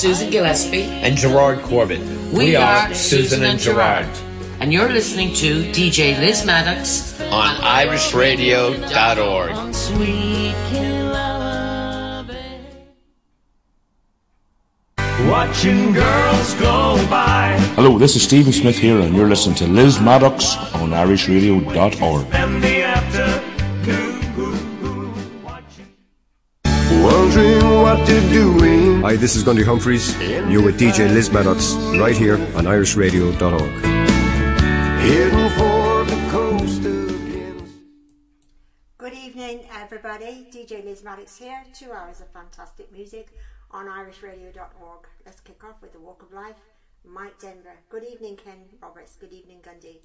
Susan Gillespie and Gerard Corbett. We are Susan and Gerard. And you're listening to DJ Liz Maddox on irishradio.org. Watching girls go by. Hello, this is Stephen Smith here, and you're listening to Liz Maddox on irishradio.org. Wondering what they're doing. Hi, this is Gundy Humphreys. You're with DJ Liz Maddox right here on irishradio.org. Heading for the coast again. Good evening, everybody. DJ Liz Maddox here. 2 hours of fantastic music on irishradio.org. Let's kick off with The Walk of Life, Mike Denver. Good evening, Ken Roberts. Good evening, Gundy.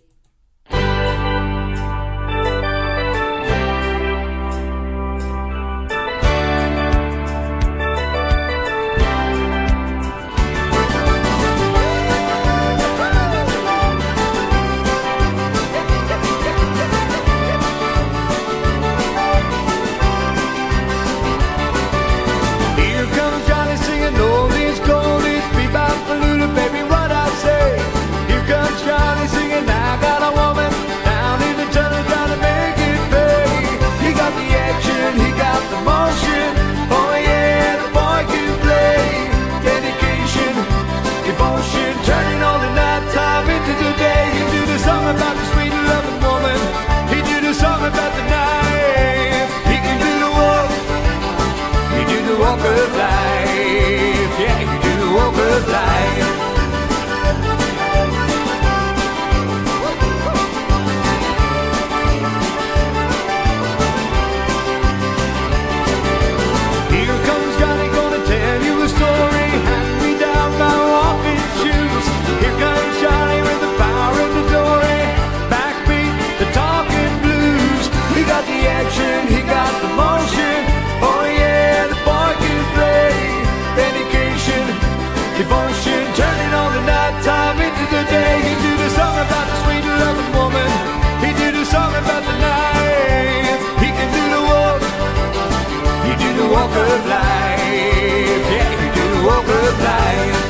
About the sweet loving woman, he do the song about the knife. He can do the walk, he do the walk of life. Yeah, he can do the walk of life. Here comes Johnny, gonna tell you a story. Hand me down my walking shoes. Here comes Johnny with the power of the door. He got the action, he got the motion. Oh yeah, the boy can play. Dedication, devotion, turning on the night time into the day. He do the song about the sweet loving woman. He do the song about the knife. He can do the walk. He do the walk of life. Yeah, he do the walk of life.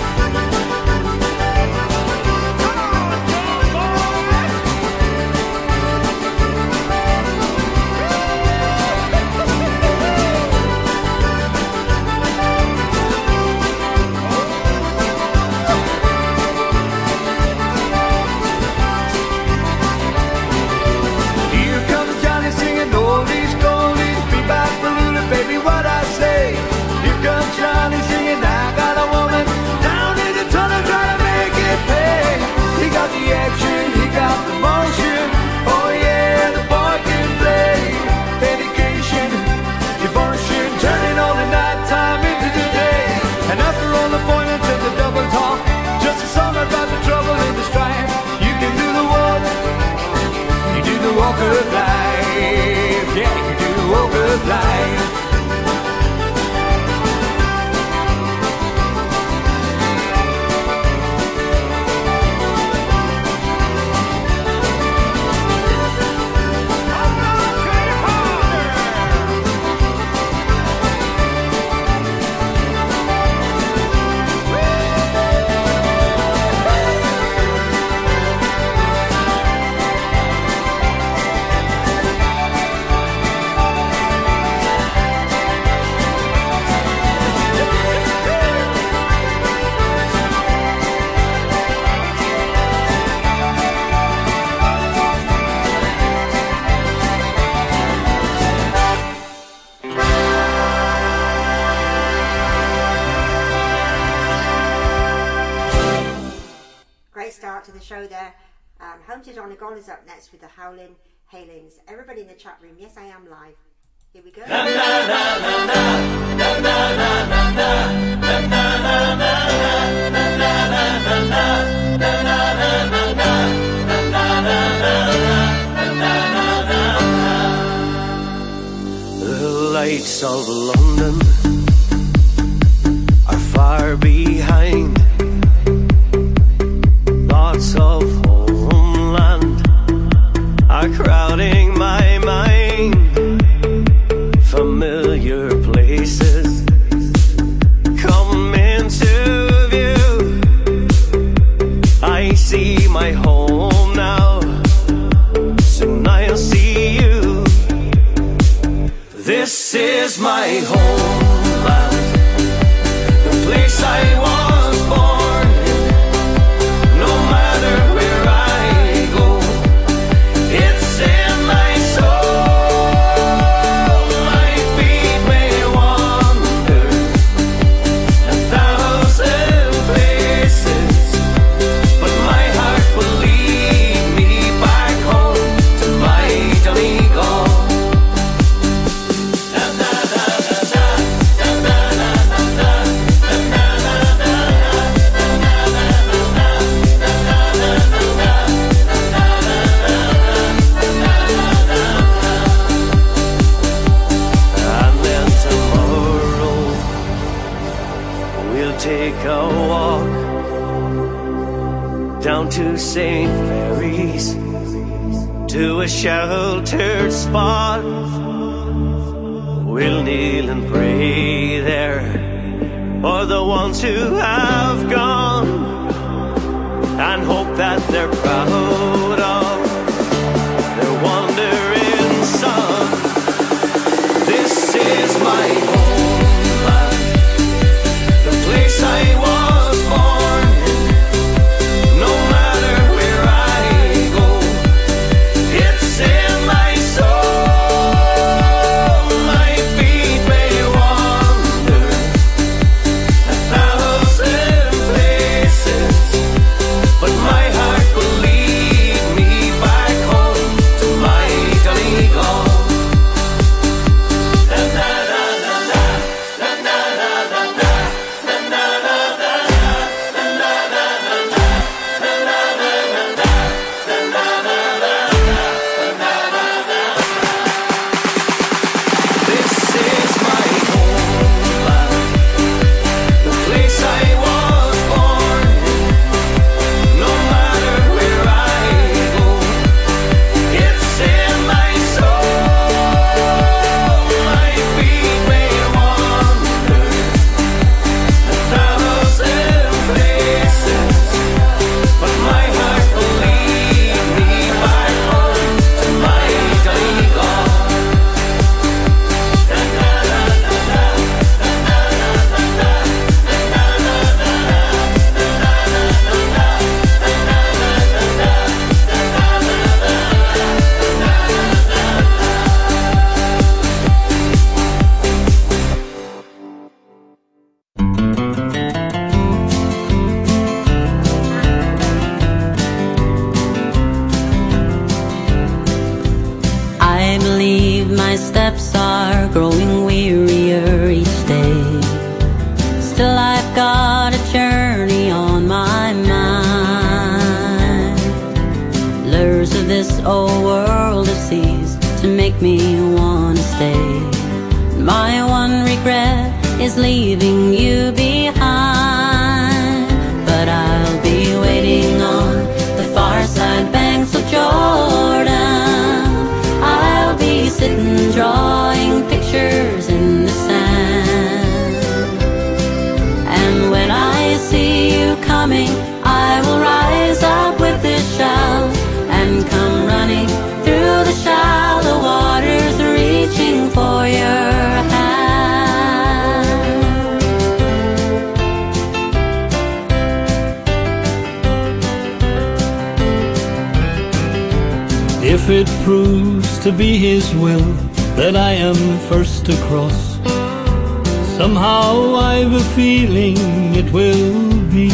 Johnny singing, I got a woman down in the tunnel trying to make it pay. He got the action, he got the motion. Oh yeah, the boy can play. Dedication, devotion, turning all the night time into the day. And after all the pointers and the double talk, just a song about the trouble and the strife. You can do the walk, you do the walk of life. Yeah, you do the walk of life. Show there. Home to Donegal is up next with the Howling Hailings. Everybody in the chat room, yes, I am live. Here we go. The lights of London are far behind. Thoughts of homeland are crowding my mind. Familiar places come into be my home now. Soon I'll see you. This is my homeland, the place I was born in. No matter where I go, it's in my soul. My feet may wander 1,000 places, but my heart will lead me back home to my Donegal. Take a walk down to St. Mary's, to a sheltered spot. We'll kneel and pray there for the ones who have gone, and hope that they're proud of their wandering son. This is my homeland, the place I was born in. No matter where I go, it's in my soul. My feet may wander 1,000 places, but my heart will lead me back home to my Donegal. I believe my steps are growing wearier each day. Still I've got a journey on my mind. Lures of this old world have ceased to make me wanna stay. My one regret is leaving you behind. But I'll be waiting on the far side banks of Jordan. I'll be sitting drawing pictures in the sand. And when I see you coming, I will rise up with this shout and come running through the shallow waters, reaching for your hand. If it proves to be His will that I am first to cross, somehow I've a feeling it will be.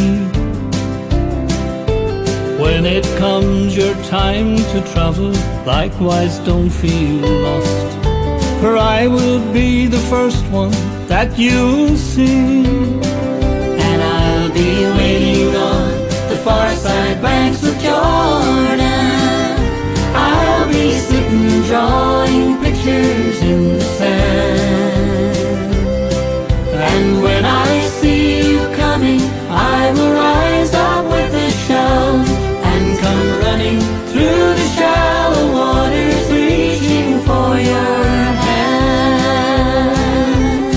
When it comes your time to travel, likewise don't feel lost, for I will be the first one that you'll see. And I'll be waiting on the far side banks of Jordan. I'll be sitting drawing pictures in the sand. And when I see you coming, I will rise up with a shout and come running through the shallow waters, reaching for your hand.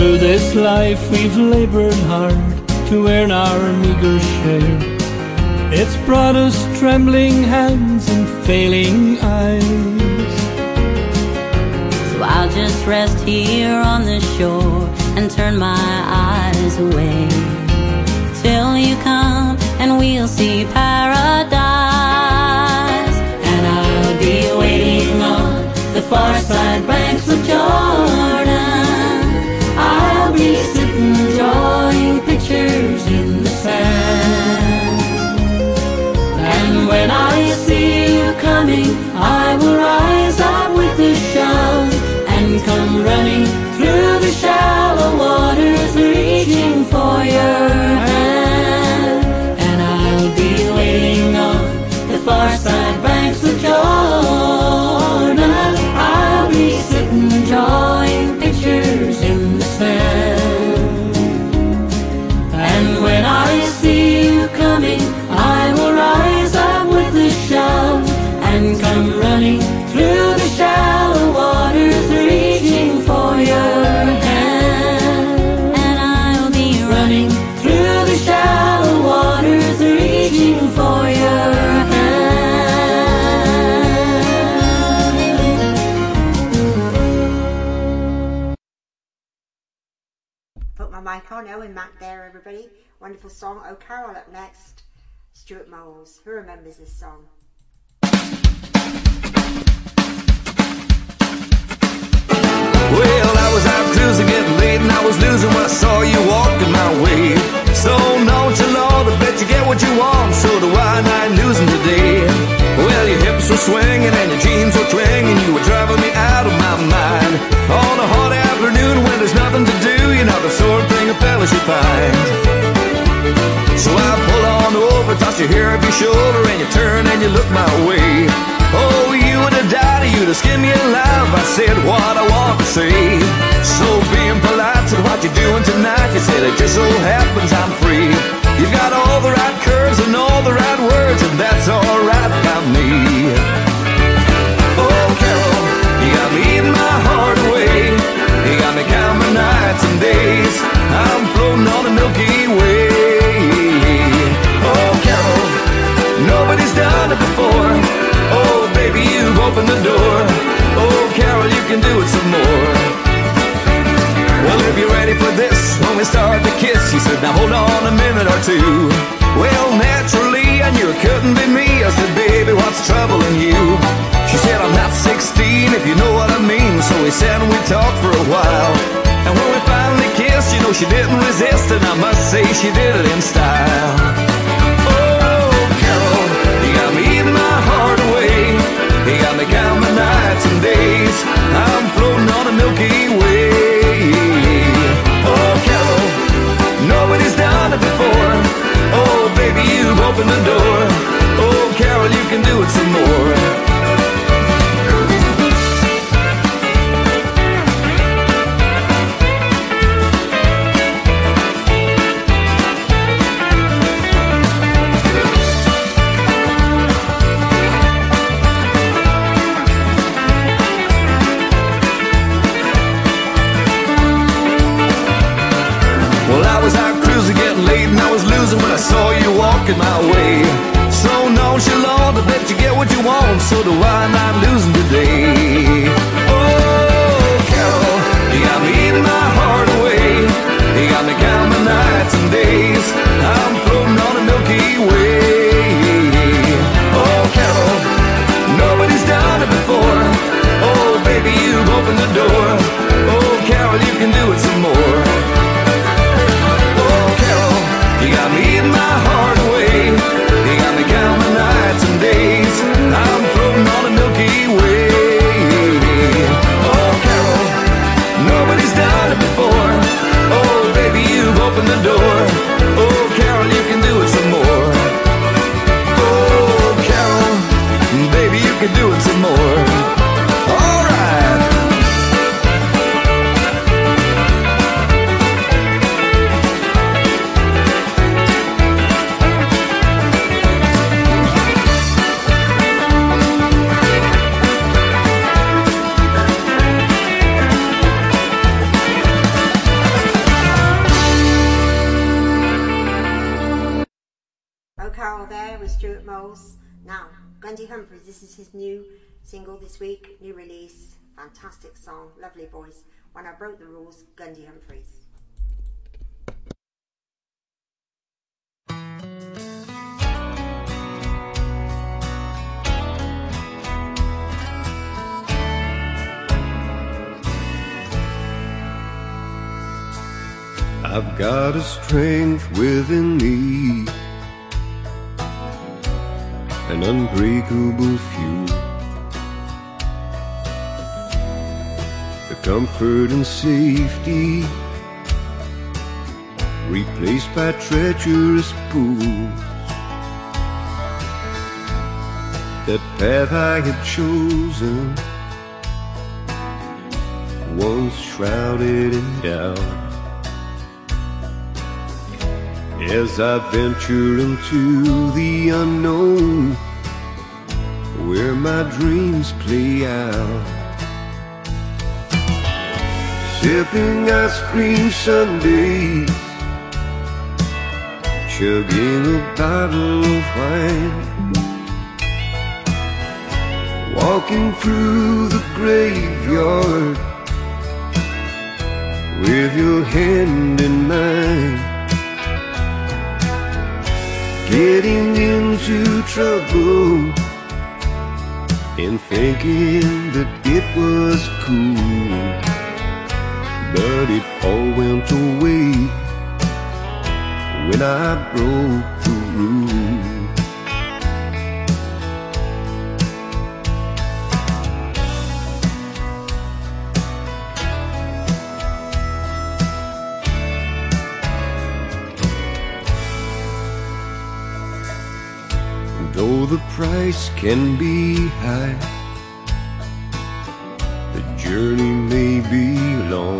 Through this life we've labored hard to earn our meager share. It's brought us trembling hands and failing eyes. So I'll just rest here on the shore and turn my eyes away till you come and we'll see paradise. And I'll be waiting on the far side banks of Jordan. I'll be sitting drawing pictures in the sand. And when I see you coming, I will rise up with a shout and come running through the shallow waters, reaching for your hand. And I'll be waiting on the far side banks of Jordan. I'll be sitting drawing pictures in the sand. And when I see you coming, I will rise up with a shout and come running through the shallow waters, reaching for your hand. And I'll be running through the shallow waters, reaching for your hand. Put my mic on, Owen Mac there, everybody. Wonderful song. Oh Carol up next. Stuart Moles. Who remembers this song? Well, I was out cruising, getting late, and I was losing when I saw you walking my way. So nonchalant, I bet you get what you want, so do I, and I ain't losing today. Well, your hips were swinging and your jeans were clinging, you were driving me out of my mind. On a hot afternoon when there's nothing to do, you know the sort of thing a fella should find. So I pull on over, toss your hair up your shoulder, and you turn and you look my way. Oh, you would have died, you'd have skinned me alive. I said what I want to say. So being polite, said what you doing tonight? You said it just so happens I'm free. You've got all the right curves and all the right words, and that's alright by me. Oh, Carol, you got me eating my heart away. You got me counting nights and days. I'm floating on the Milky Way. Oh, Carol, nobody's done it before. Oh, baby, you've opened the door. Oh, Carol, you can do it some more. Well, if you're ready for this, when we start to kiss, she said, now hold on a minute or two. Well, naturally, I knew it couldn't be me. I said, baby, what's troubling you? She said, I'm not 16, if you know what I mean. So we sat and we talked for a while. And when we finally kissed, you know, she didn't resist, and I must say she did it in style. Oh, Carol, you got me eating my heart away. You got me counting nights and days. I'm floating on a Milky Way. Oh, Carol, nobody's done it before. Oh, baby, you've opened the door. Oh, Carol, you can do it some more. When I saw you walking my way, so nonchalant, I bet you get what you want, so do I, and I'm losing today. Oh, Carol, you got me eating my heart away. You got me counting nights and days. I'm floating on a Milky Way. Oh, Carol, nobody's done it before. Oh, baby, you've opened the door. Oh, Carol, you can do it some more. You got me eating my heart away. You got me counting nights and days. I'm floating on a Milky Way. Carol there with Stuart Moles. Now, Gundy Humphries, this is his new single this week, new release, fantastic song, lovely voice. When I Broke the Rules, Gundy Humphries. I've got a strength within me, an unbreakable fuel, the comfort and safety replaced by treacherous pools. That path I had chosen, once shrouded in doubt. As I venture into the unknown, where my dreams play out, sipping ice cream sundaes, chugging a bottle of wine, walking through the graveyard with your hand in mine. Getting into trouble and thinking that it was cool, but it all went away when I broke the rules. Though the price can be high, the journey may be long.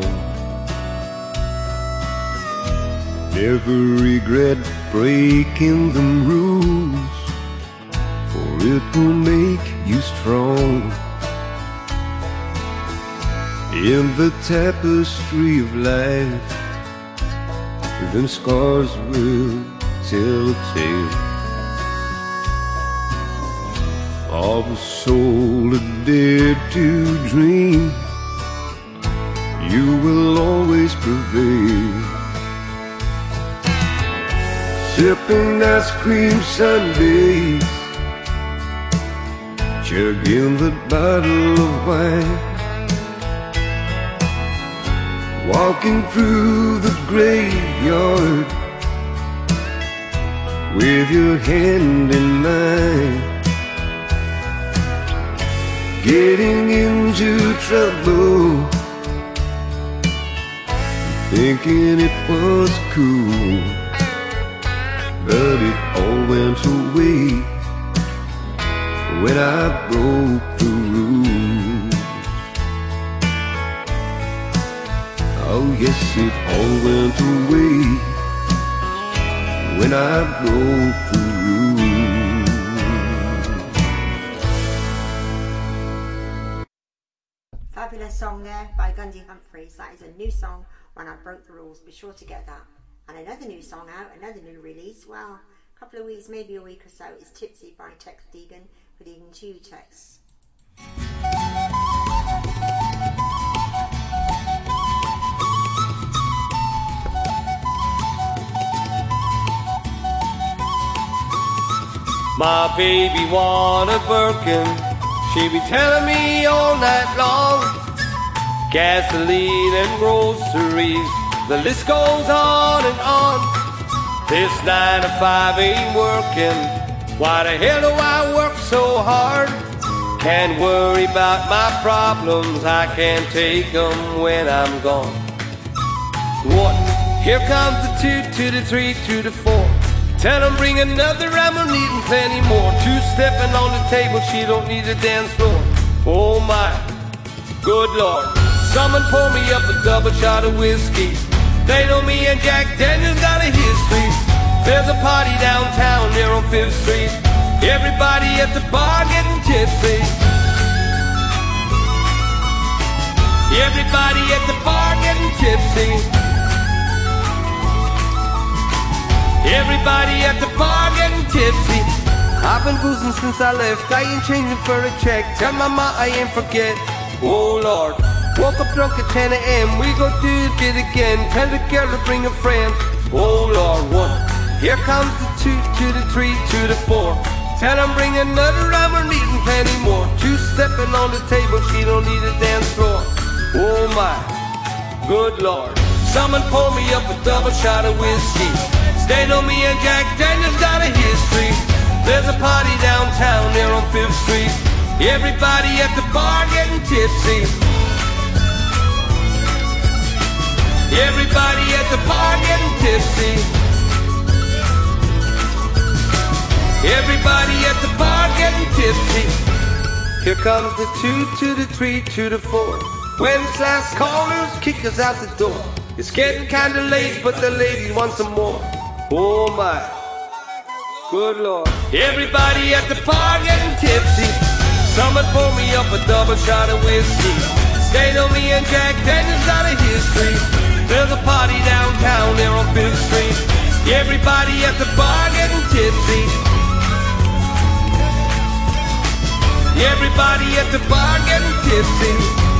Never regret breaking the rules, for it will make you strong. In the tapestry of life, then scars will tell a tale of a soul that dared to dream. You will always prevail. Sipping ice cream sundaes, chugging the bottle of wine, walking through the graveyard with your hand in mine. Getting into trouble, thinking it was cool, but it all went away when I broke the rules. Oh yes, it all went away when I broke the rules. Fabulous song there by Gundy Humphries. That is a new song, When I Broke the Rules. Be sure to get that. And another new song out, another new release. Well, a couple of weeks, maybe a week or so. It's Tipsy by Tex Deegan. Good evening to you, Tex. My baby wanted Birkin, she be telling me all night long. Gasoline and groceries, the list goes on and on. This 9 to 5 ain't working, why the hell do I work so hard? Can't worry about my problems, I can't take them when I'm gone. What? Here comes the 2 to the 3 to the 4. Tell them bring another, I'm gonna need them plenty more. 2 stepping on the table, she don't need a dance floor. Oh my, good Lord. Someone pour me up a double shot of whiskey. They know me and Jack Daniels got a history. There's a party downtown there on 5th Street. Everybody at the bar getting tipsy. Everybody at the bar getting tipsy. Everybody at the bar getting tipsy. I've been boozing since I left. I ain't changing for a check. Tell mama I ain't forget. Oh Lord, woke up drunk at 10 a.m. We go do it again. Tell the girl to bring a friend. Oh Lord, 1. Here comes the 2 to the 3 to the 4. Tell him bring another round, we're needing plenty more. 2 stepping on the table, she don't need a dance floor. Oh my, good Lord. Someone pour me up a double shot of whiskey. Stayed on me and Jack Daniels got a history. There's a party downtown there on 5th Street. Everybody at the bar getting tipsy. Everybody at the bar getting tipsy. Everybody at the bar getting tipsy. Here comes the 2 to the 3 to the 4. When's last callers kick us out the door. It's getting kinda late, but the lady wants some more. Oh my, good Lord. Everybody at the bar getting tipsy. Someone pour me up a double shot of whiskey. Stayed on me and Jack Daniels got a history. There's a party downtown there on 5th Street. Everybody at the bar getting tipsy. Everybody at the bar getting tipsy.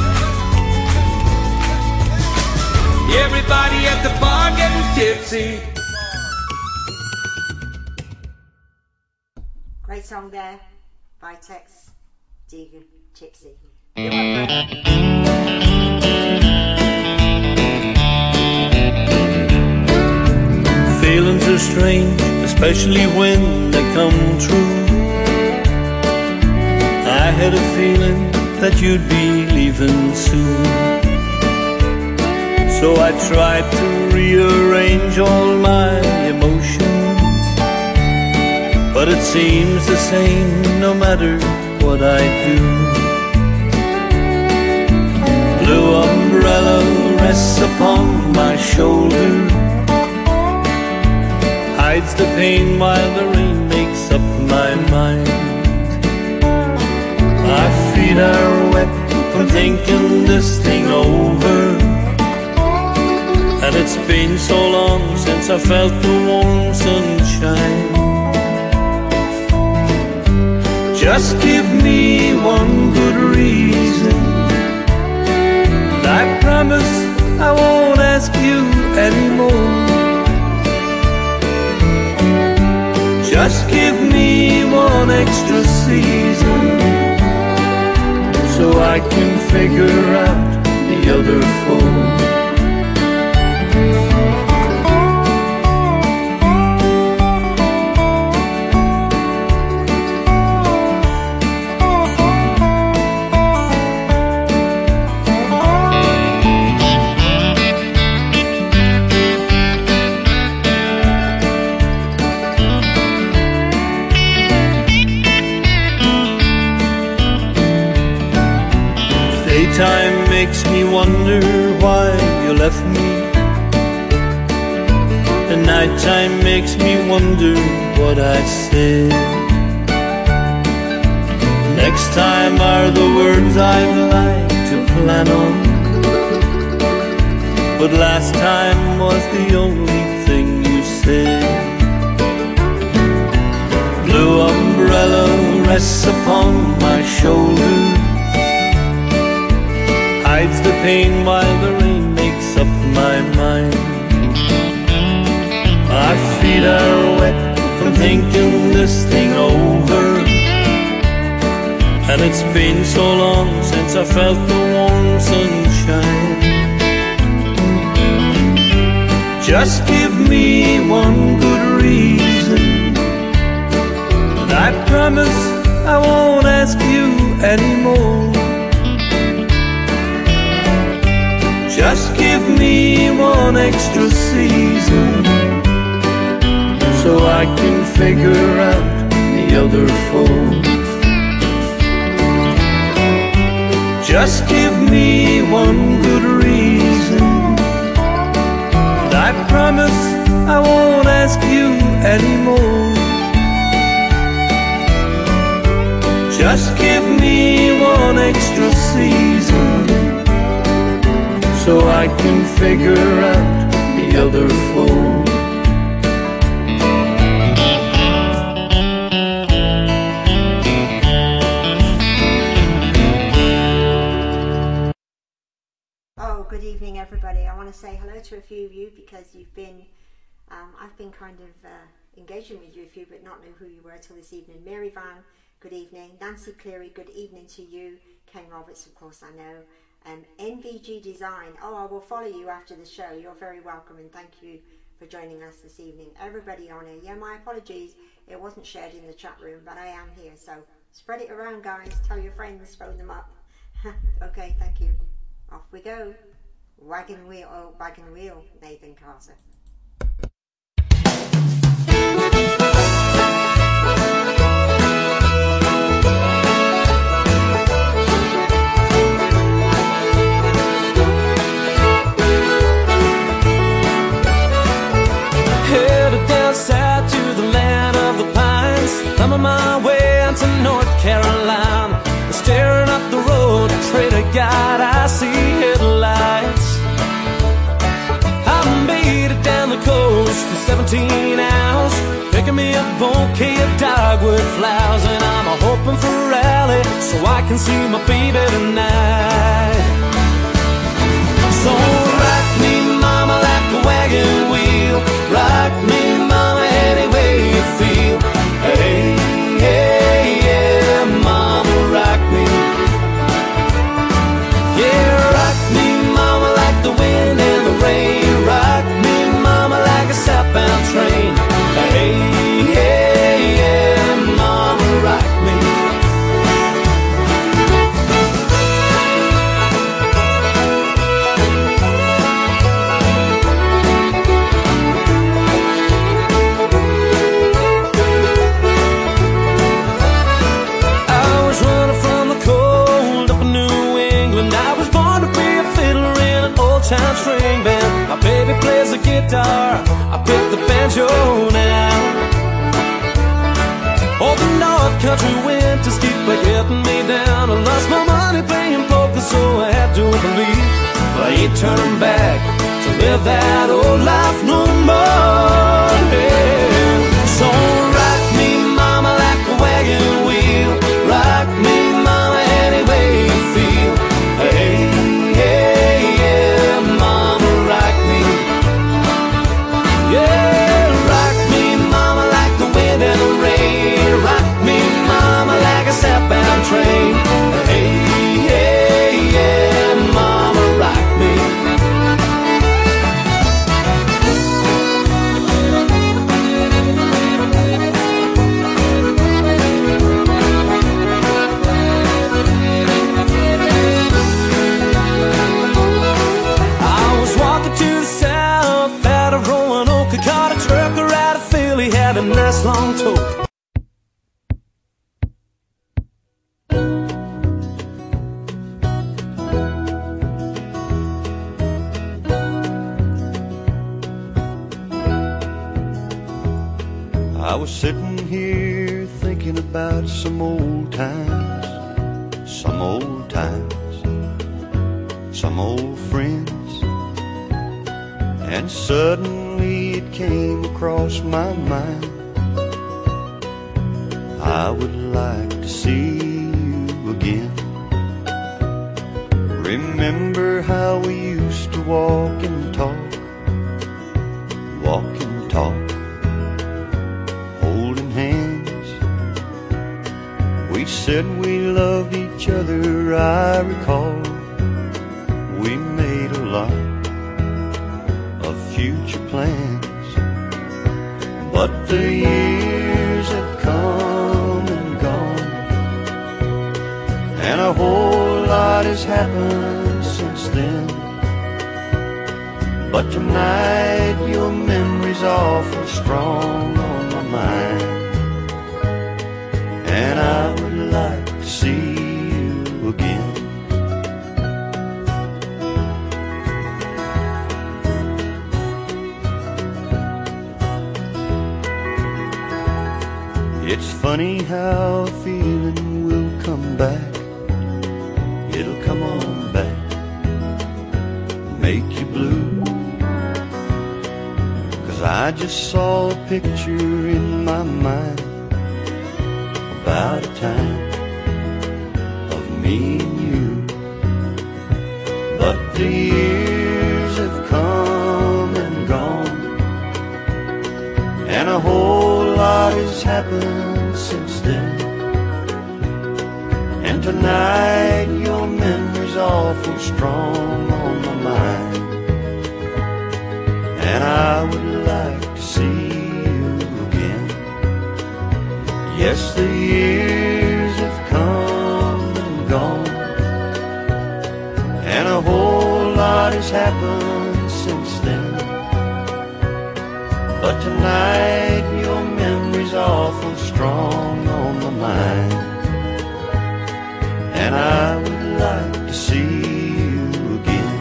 Everybody at the bar getting tipsy. Great song there by Tex Deegan, Tipsy. Feelings are strange, especially when they come true. I had a feeling that you'd be leaving soon, so I tried to rearrange all my emotions, but it seems the same no matter what I do. Blue umbrella rests upon my shoulder, hides the pain while the rain makes up my mind. My feet are wet from thinking this thing over, and it's been so long since I felt the warm sunshine. Just give me one good reason, and I promise I won't ask you anymore. Just give me one extra season, so I can figure out the other 4. Daytime makes me wonder why you left me, and nighttime makes me wonder what I said. Next time are the words I'd like to plan on, but last time was the only thing you said. Blue umbrella rests upon my shoulder, hides the pain while the rain makes up my mind. My feet are wet from thinking this thing over, and it's been so long since I felt the warm sunshine. Just give me one good reason, and I promise I won't ask you anymore. Just give me one extra season, so I can figure out the other 4. Just give me one good reason, and I promise I won't ask you anymore. Just give me one extra season, so I can figure out the other 4. everybody. I want to say hello to a few of you because you've been, I've been kind of engaging with you a few, but not know who you were till this evening. Mary Van, good evening. Nancy Cleary, good evening to you. Ken Roberts, of course, I know. NVG Design, oh, I will follow you after the show. You're very welcome, and thank you for joining us this evening. Everybody on here, yeah, my apologies, it wasn't shared in the chat room, but I am here, so spread it around, guys. Tell your friends, phone them up. Okay, thank you. Off we go. Wagon wheel, Nathan Carter. Headed down south to the land of the pines, thumbing my way into North Carolina. Staring up the road, Trader God, I see headlights. I made it down the coast in 17 hours, picking me up a bouquet of dogwood flowers, and I'm hoping for a rally so I can see my baby tonight. So rock me, mama, like a wagon wheel. Rock me, mama, any way you feel. Hey, hey, yeah, mama, rock me. Yeah, rock me, mama, like the wind and the rain. Rock me, mama, like a southbound train. Hey, hey, yeah, mama, rock me. Time string band, my baby plays the guitar, I pick the banjo now. Oh, the North Country winters keep getting me down. I lost my money playing poker, so I had to believe, but I ain't turning back to live that old life no more. Yeah. So rock me, mama, like a wagon wheel. Rock me, mama, any way you feel. Hey, hey, yeah, mama, rock me. Yeah, rock me, mama, like the wind and the rain. Rock me, mama, like a southbound train. Hey, hey, yeah, mama, rock me. I was walking to the south out of Roanoke. I caught a trucker out of Philly, had a nice long tote. I was sitting here thinking about some old times, some old times, some old friends, and suddenly it came across my mind, I would like to see you again. Remember how we used to walk and talk, walk and talk, holding hands. We said we loved each other, I recall. We made a lot of future plans, but the years have come and gone, and a whole lot has happened since then. But tonight your memory's awful strong on my mind, and I would like to see you again. It's funny how a feeling will come back. It'll come on back, make you blue. 'Cause I just saw a picture in my mind about a time of me and you. But the years would like to see you again. Yes, the years have come and gone, and a whole lot has happened since then. But tonight your memory's awful strong on my mind, and I would like to see you again.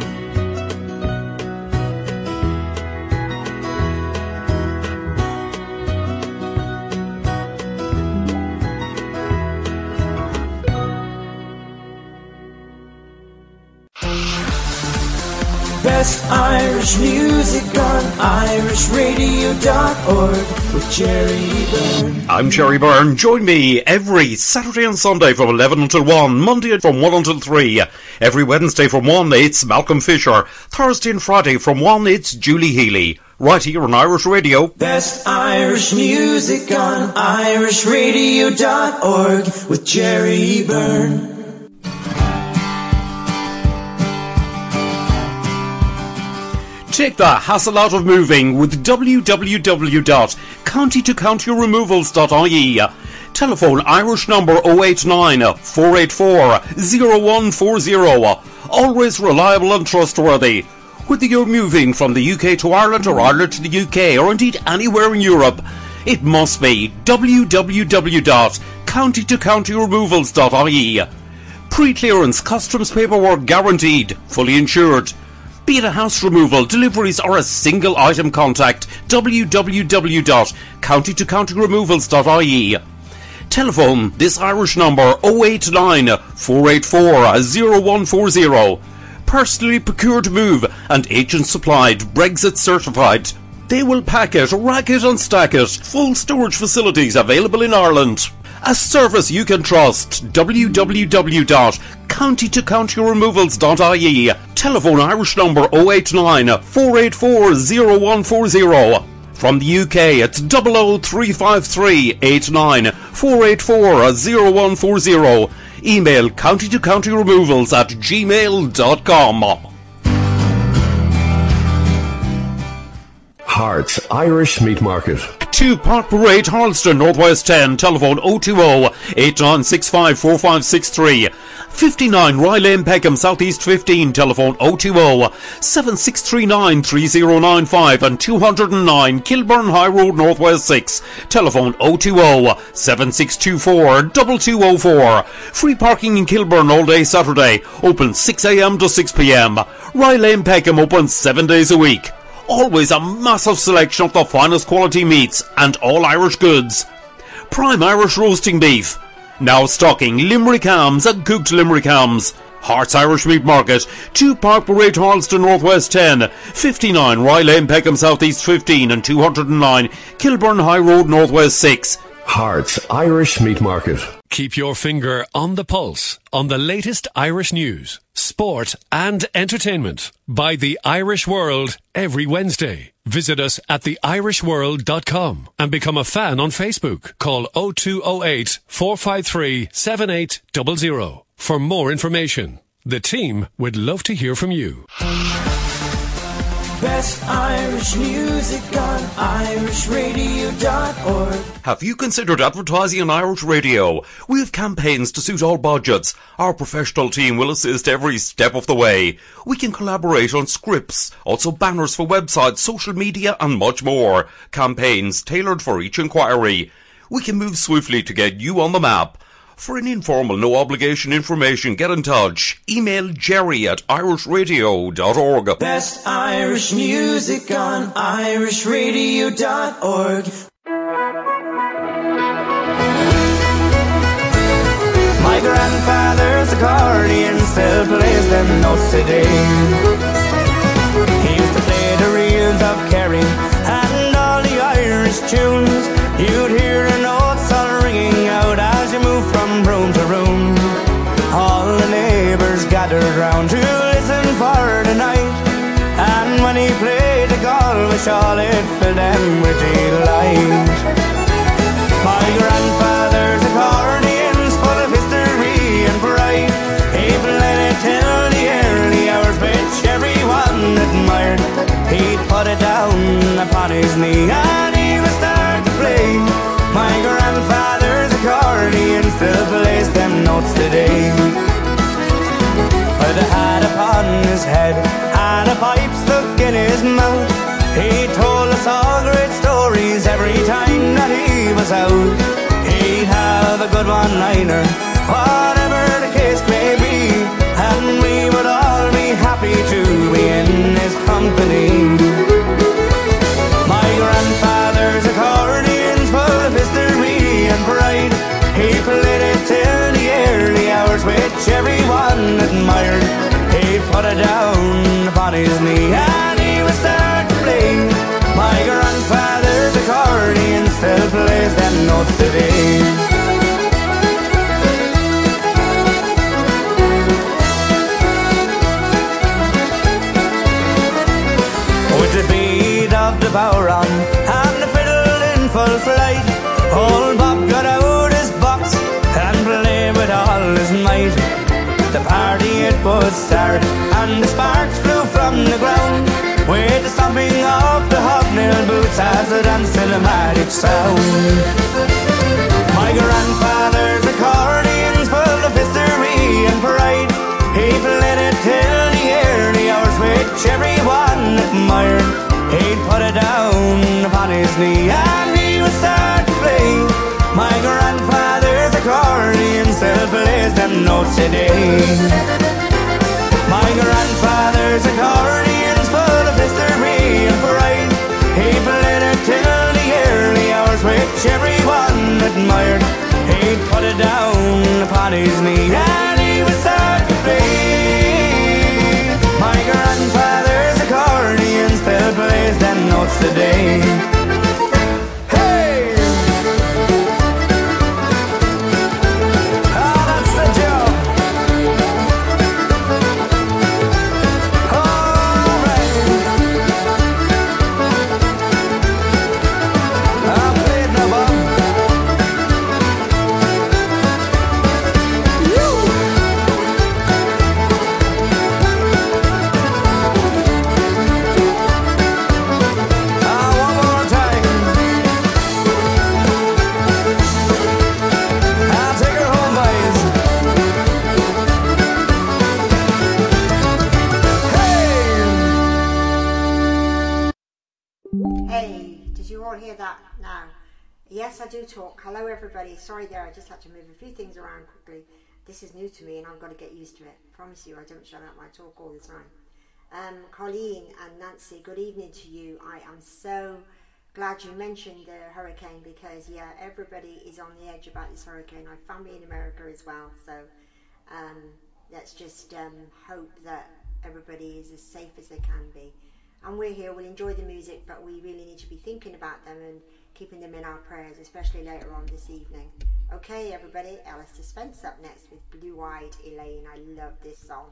Best Irish music on irishradio.org with Jerry Byrne. I'm Jerry Byrne. Join me every Saturday and Sunday from 11 until 1, Monday from 1 until 3. Every Wednesday from 1, it's Malcolm Fisher. Thursday and Friday from 1, it's Julie Healy. Right here on Irish Radio. Best Irish music on irishradio.org with Jerry Byrne. Take the hassle out of moving with www.countytocountyremovals.ie. Telephone Irish number 089 484 0140. Always reliable and trustworthy. Whether you're moving from the UK to Ireland or Ireland to the UK or indeed anywhere in Europe, it must be www.countytocountyremovals.ie. Pre-clearance customs paperwork guaranteed, fully insured. Be it a house removal, deliveries or a single item contact, www.countytocountyremovals.ie. Telephone this Irish number 089 484 0140. Personally procured move and agent supplied, Brexit certified. They will pack it, rack it and stack it. Full storage facilities available in Ireland. A service you can trust. www.countytocountyremovals.ie. Telephone Irish number 089 484 0140. From the UK, it's 00353 89 484 0140. Email countytocountyremovals@gmail.com. Hearts Irish Meat Market. 2 Park Parade, Harleston, Northwest 10. Telephone 020 8965 4563. 59 Rye Lane, Peckham, Southeast 15. Telephone 020 7639 3095 and 209 Kilburn High Road, Northwest 6. Telephone 020 7624 2204. Free parking in Kilburn all day Saturday. Open 6 a.m. to 6 p.m. Rye Lane, Peckham open 7 days a week. Always a massive selection of the finest quality meats and all Irish goods. Prime Irish roasting beef. Now stocking Limerick hams and cooked Limerick hams. Hearts Irish Meat Market, 2 Park Parade, Harleston, Northwest 10, 59 Rye Lane, Peckham, Southeast 15 and 209 Kilburn High Road, Northwest 6. Hearts Irish Meat Market. Keep your finger on the pulse on the latest Irish news, sport and entertainment by The Irish World every Wednesday. Visit us at theirishworld.com and become a fan on Facebook. Call 0208 453 7800 for more information. The team would love to hear from you. Best Irish music on irishradio.org. Have you considered advertising on Irish Radio? We have campaigns to suit all budgets. Our professional team will assist every step of the way. We can collaborate on scripts, also banners for websites, social media and much more. Campaigns tailored for each inquiry. We can move swiftly to get you on the map. For an informal, no-obligation information, get in touch. Email jerry@irishradio.org. Best Irish music on irishradio.org. My grandfather's accordion still plays them notes today. He used to play the reels of Kerry and all the Irish tunes. You'd hear the notes all ringing out as you move from room to room. All the neighbours gathered round to listen for the night, and when he played the Galway, it filled them with delight. My grandfather's accordion's full of history and pride. He played it till the early hours, which everyone admired. He'd put it down upon his knee, and he would start to play. My grandfather's accordion still plays them notes today. With a hat upon his head and a pipe stuck in his mouth, he told us all great stories every time that he was out. He'd have a good one-liner, whatever the case may be, and we would all be happy to be in his company. My grandfather's accordion's full of history and pride. He played it till the early hours, which everyone admired. He put it down upon his knee and he would start to play. My grandfather's accordion still plays them notes today. With the beat of the bodhrán and the fiddle in full flight, old Bob got out his box and played with all his might. The party it would start and the sparks flew from the ground, with the stomping of the hobnail boots as they danced to the magic sound. My grandfather's accordion's full of history and pride. He played it till the early hours, which everyone admired. He'd put it down upon his knee and he would start to play. My grandfather's accordion still plays them notes today. My grandfather's accordion's full of history and pride. He played it till the early hours, which everyone admired. He'd put it down upon his knee and he would start to play. My grandfather's accordion still plays them notes today. Yes, I do talk. Hello everybody. Sorry there, I just had to move a few things around quickly. This is new to me and I've got to get used to it. Promise you I don't shut out my talk all the time. Colleen and Nancy, good evening to you. I am so glad you mentioned the hurricane because, yeah, everybody is on the edge about this hurricane. I have family in America as well, so let's just hope that everybody is as safe as they can be. And we're here, we'll enjoy the music, but we really need to be thinking about them and keeping them in our prayers, especially later on this evening. Okay, everybody, Alistair Spence up next with Blue-Eyed Elaine. I love this song.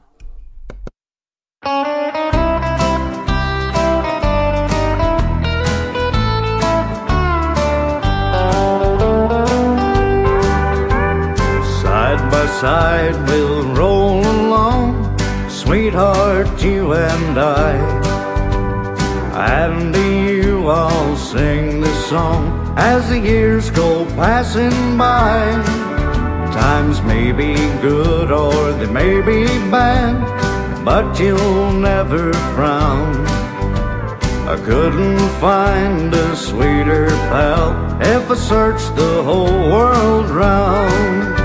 Side by side we'll roll along, sweetheart, you and I. And you I'll sing this song as the years go passing by. Times may be good or they may be bad, but you'll never frown. I couldn't find a sweeter pal if I searched the whole world round.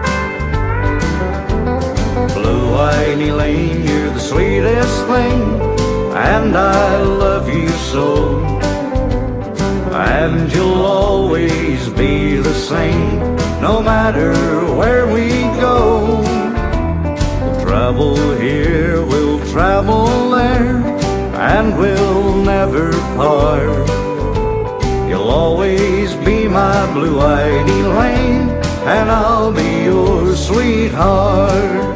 Blue-eyed Elaine, you're the sweetest thing, and I love you so. And you'll always be the same, no matter where we go. We'll travel here, we'll travel there, and we'll never part. You'll always be my blue-eyed Elaine, and I'll be your sweetheart.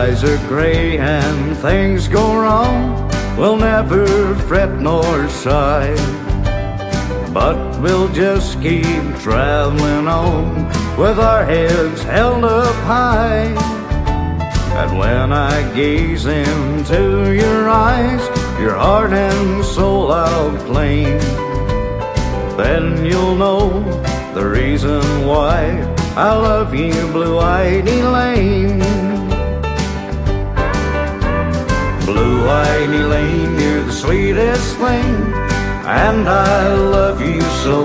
skies are grey and things go wrong, we'll never fret nor sigh, but we'll just keep traveling on with our heads held up high. And when I gaze into your eyes, your heart and soul I'll claim, then you'll know the reason why I love you, Blue-Eyed Elaine. Blue-Eyed Elaine, you're the sweetest thing, and I love you so.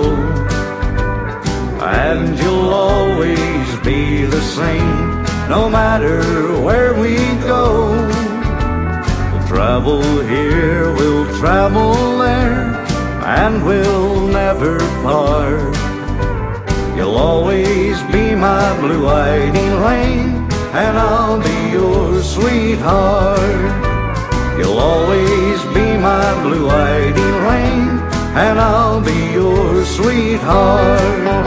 And you'll always be the same, no matter where we go. We'll travel here, we'll travel there, and we'll never part. You'll always be my blue-eyed Elaine, and I'll be your sweetheart. You'll always be my blue-eyed Elaine, and I'll be your sweetheart.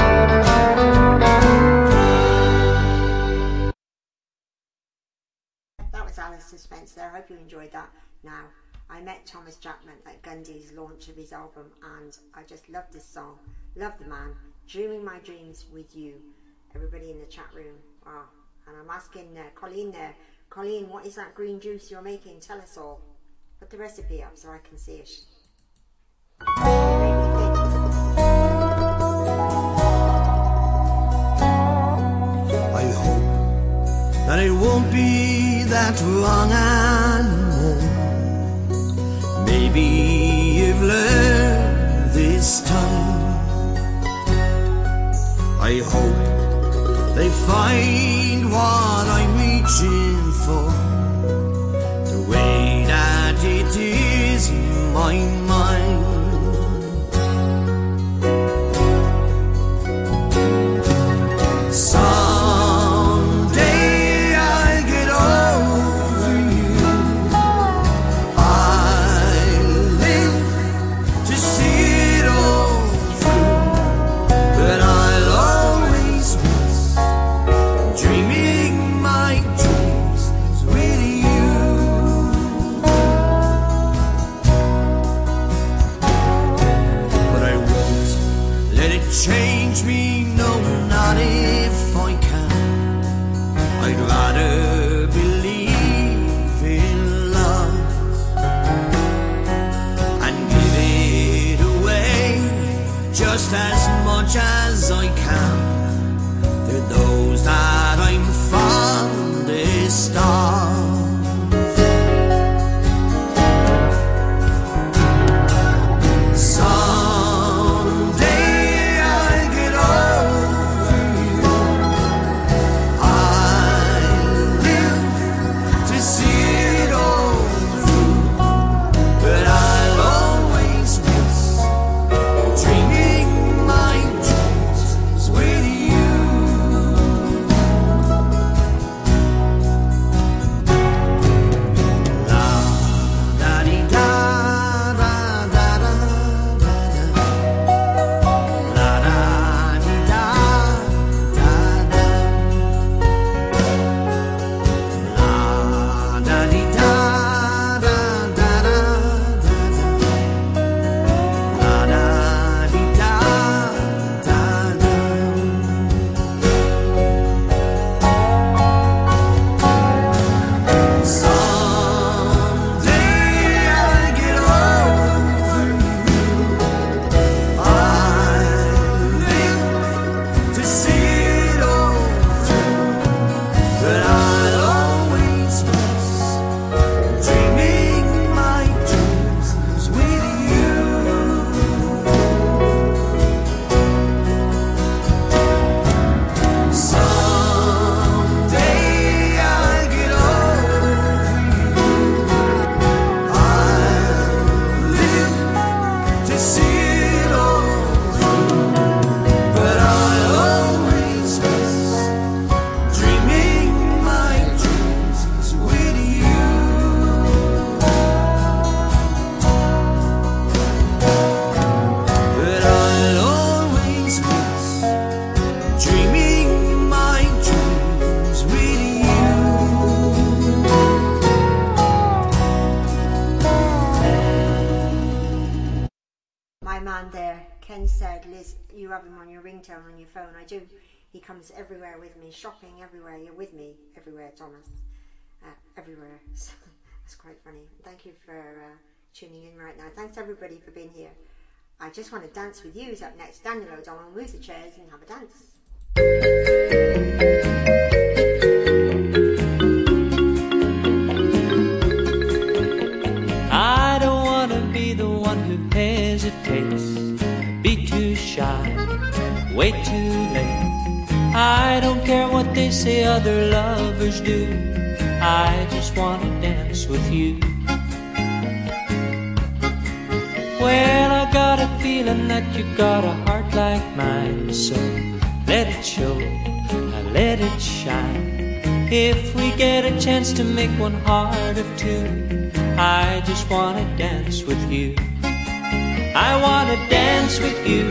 That was Alistair Spencer. I hope you enjoyed that. Now, I met Thomas Chapman at Gundy's launch of his album, and I just loved this song. Love the man. Dreaming my dreams with you. Everybody in the chat room. Wow. And I'm asking Colleen there, Colleen, what is that green juice you're making? Tell us all. Put the recipe up so I can see it. I hope that it won't be that long anymore. Maybe you've learned this time. I hope they find what I'm reaching for, the way that it is in my mind. Someday I'll get over you. I'll live to see it all through, but I'll always miss dreaming my dreams Ken said, Liz, you have him on your ringtone on your phone. I do. He comes everywhere with me, shopping everywhere. You're with me everywhere, Thomas. Everywhere. So that's quite funny. Thank you for tuning in right now. Thanks everybody for being here. I Just Want to Dance With You is up next. Daniel O'Donnell, move the chairs and have a dance. I don't want to be the one who hesitates, be too shy, wait too late. I don't care what they say other lovers do, I just want to dance with you. Well, I got a feeling that you got a heart like mine, so let it show, let it shine. If we get a chance to make one heart of two, I just want to dance with you. I want to dance with you,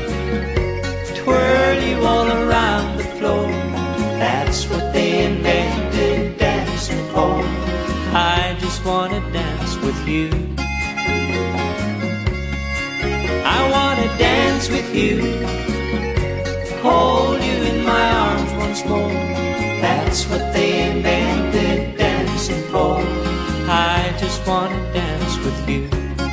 twirl you all around the floor. That's what they invented dancing for. I just want to dance with you. I want to dance with you, hold you in my arms once more. That's what they invented dancing for. I just want to dance with you.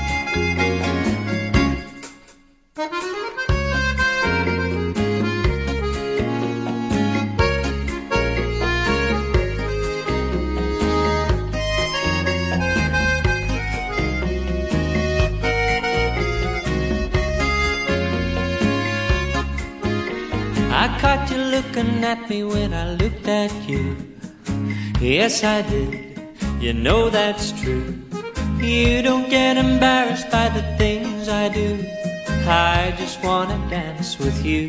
I caught you looking at me when I looked at you. Yes, I did. You know that's true. You don't get embarrassed by the things I do. I just want to dance with you.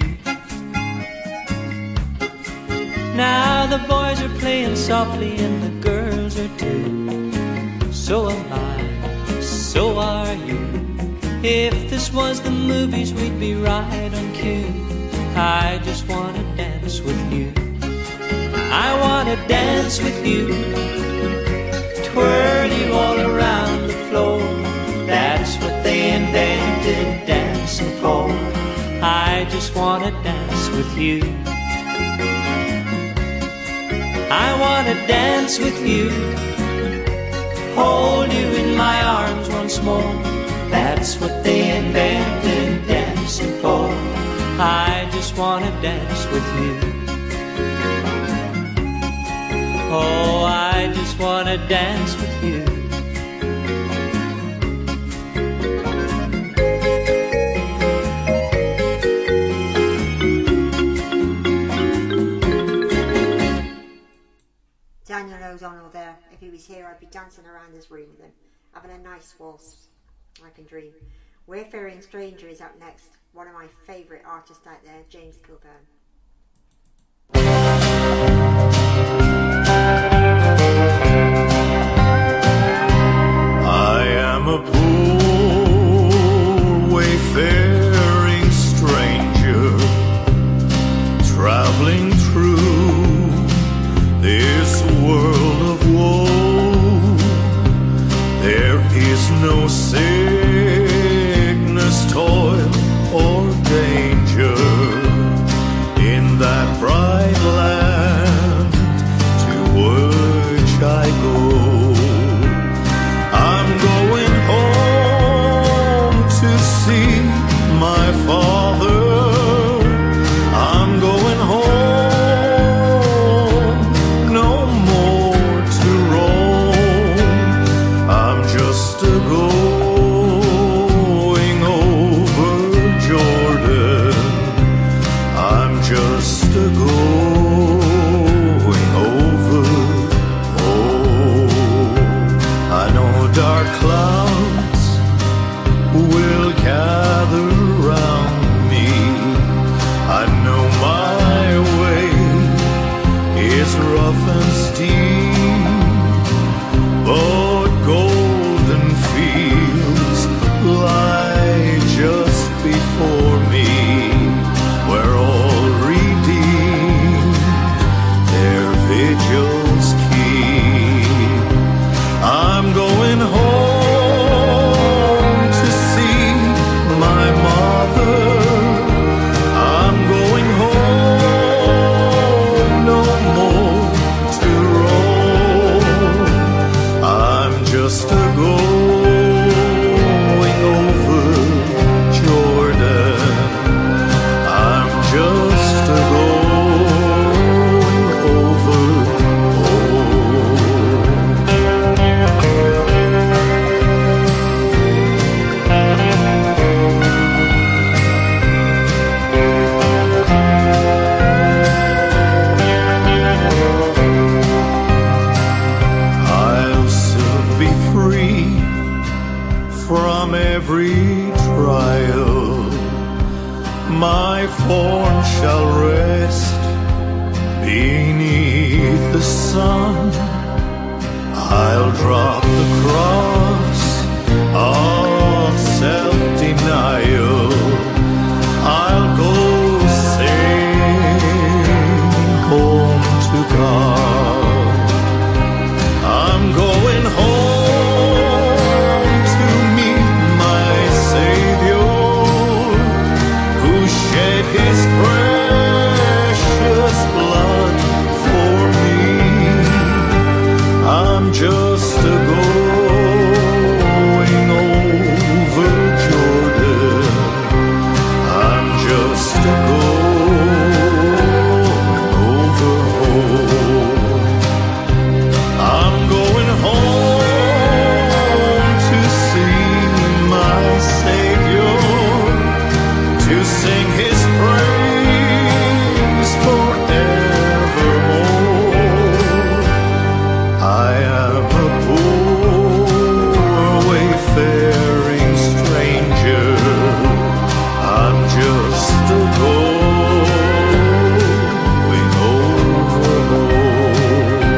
Now the boys are playing softly and the girls are too. So am I, so are you. If this was the movies, we'd be right on cue. I just want to dance with you. I want to dance with you, twirl you all around the floor. That's what they invented dancing for. I just want to dance with you. I want to dance with you, hold you in my arms once more. That's what they invented dancing for. I just want to dance with you. Oh, I just want to dance with you. Daniel O'Donnell there. If he was here, I'd be dancing around this room with him, having a nice waltz. I can dream. Wayfaring Stranger is up next. One of my favourite artists out there, James Kilburn. I am a poor wayfaring stranger, traveling through this world of woe. There is no sickness, toil, or danger in that bright land to which I go. I'm going home to see my father. I'm going home, no more to roam. I'm just a ghost every trial. My form shall rest beneath the sun. I'll drop the cross of self-denial. I'll go sing home to God. I'm going home to meet my Savior, who shed his precious blood for me. I'm just a going over Jordan. I'm just a going over home. I'm going home to see my Savior, to sing his praise forevermore. I am a poor wayfaring stranger. I'm just a going over home.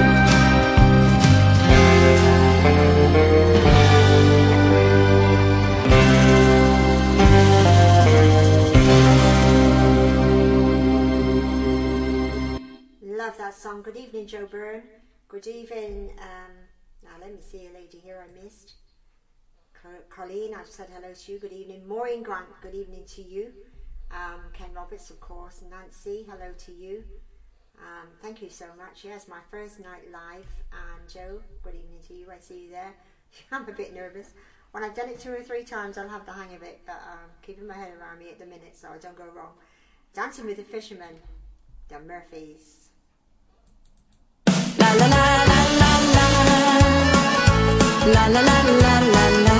Love that song. Good evening, Joe Byrne. Good evening. Now let me see a lady here I missed. Colleen, I just said hello to you. Good evening. Maureen Grant, good evening to you. Ken Roberts, of course. Nancy, hello to you. Thank you so much. Yes, my first night live. And Joe, good evening to you. I see you there. I'm a bit nervous. When I've done it 2 or 3 times, I'll have the hang of it. But keeping my head around me at the minute so I don't go wrong. Dancing with the Fishermen, the Murphys. La la la la la la la la la la la la.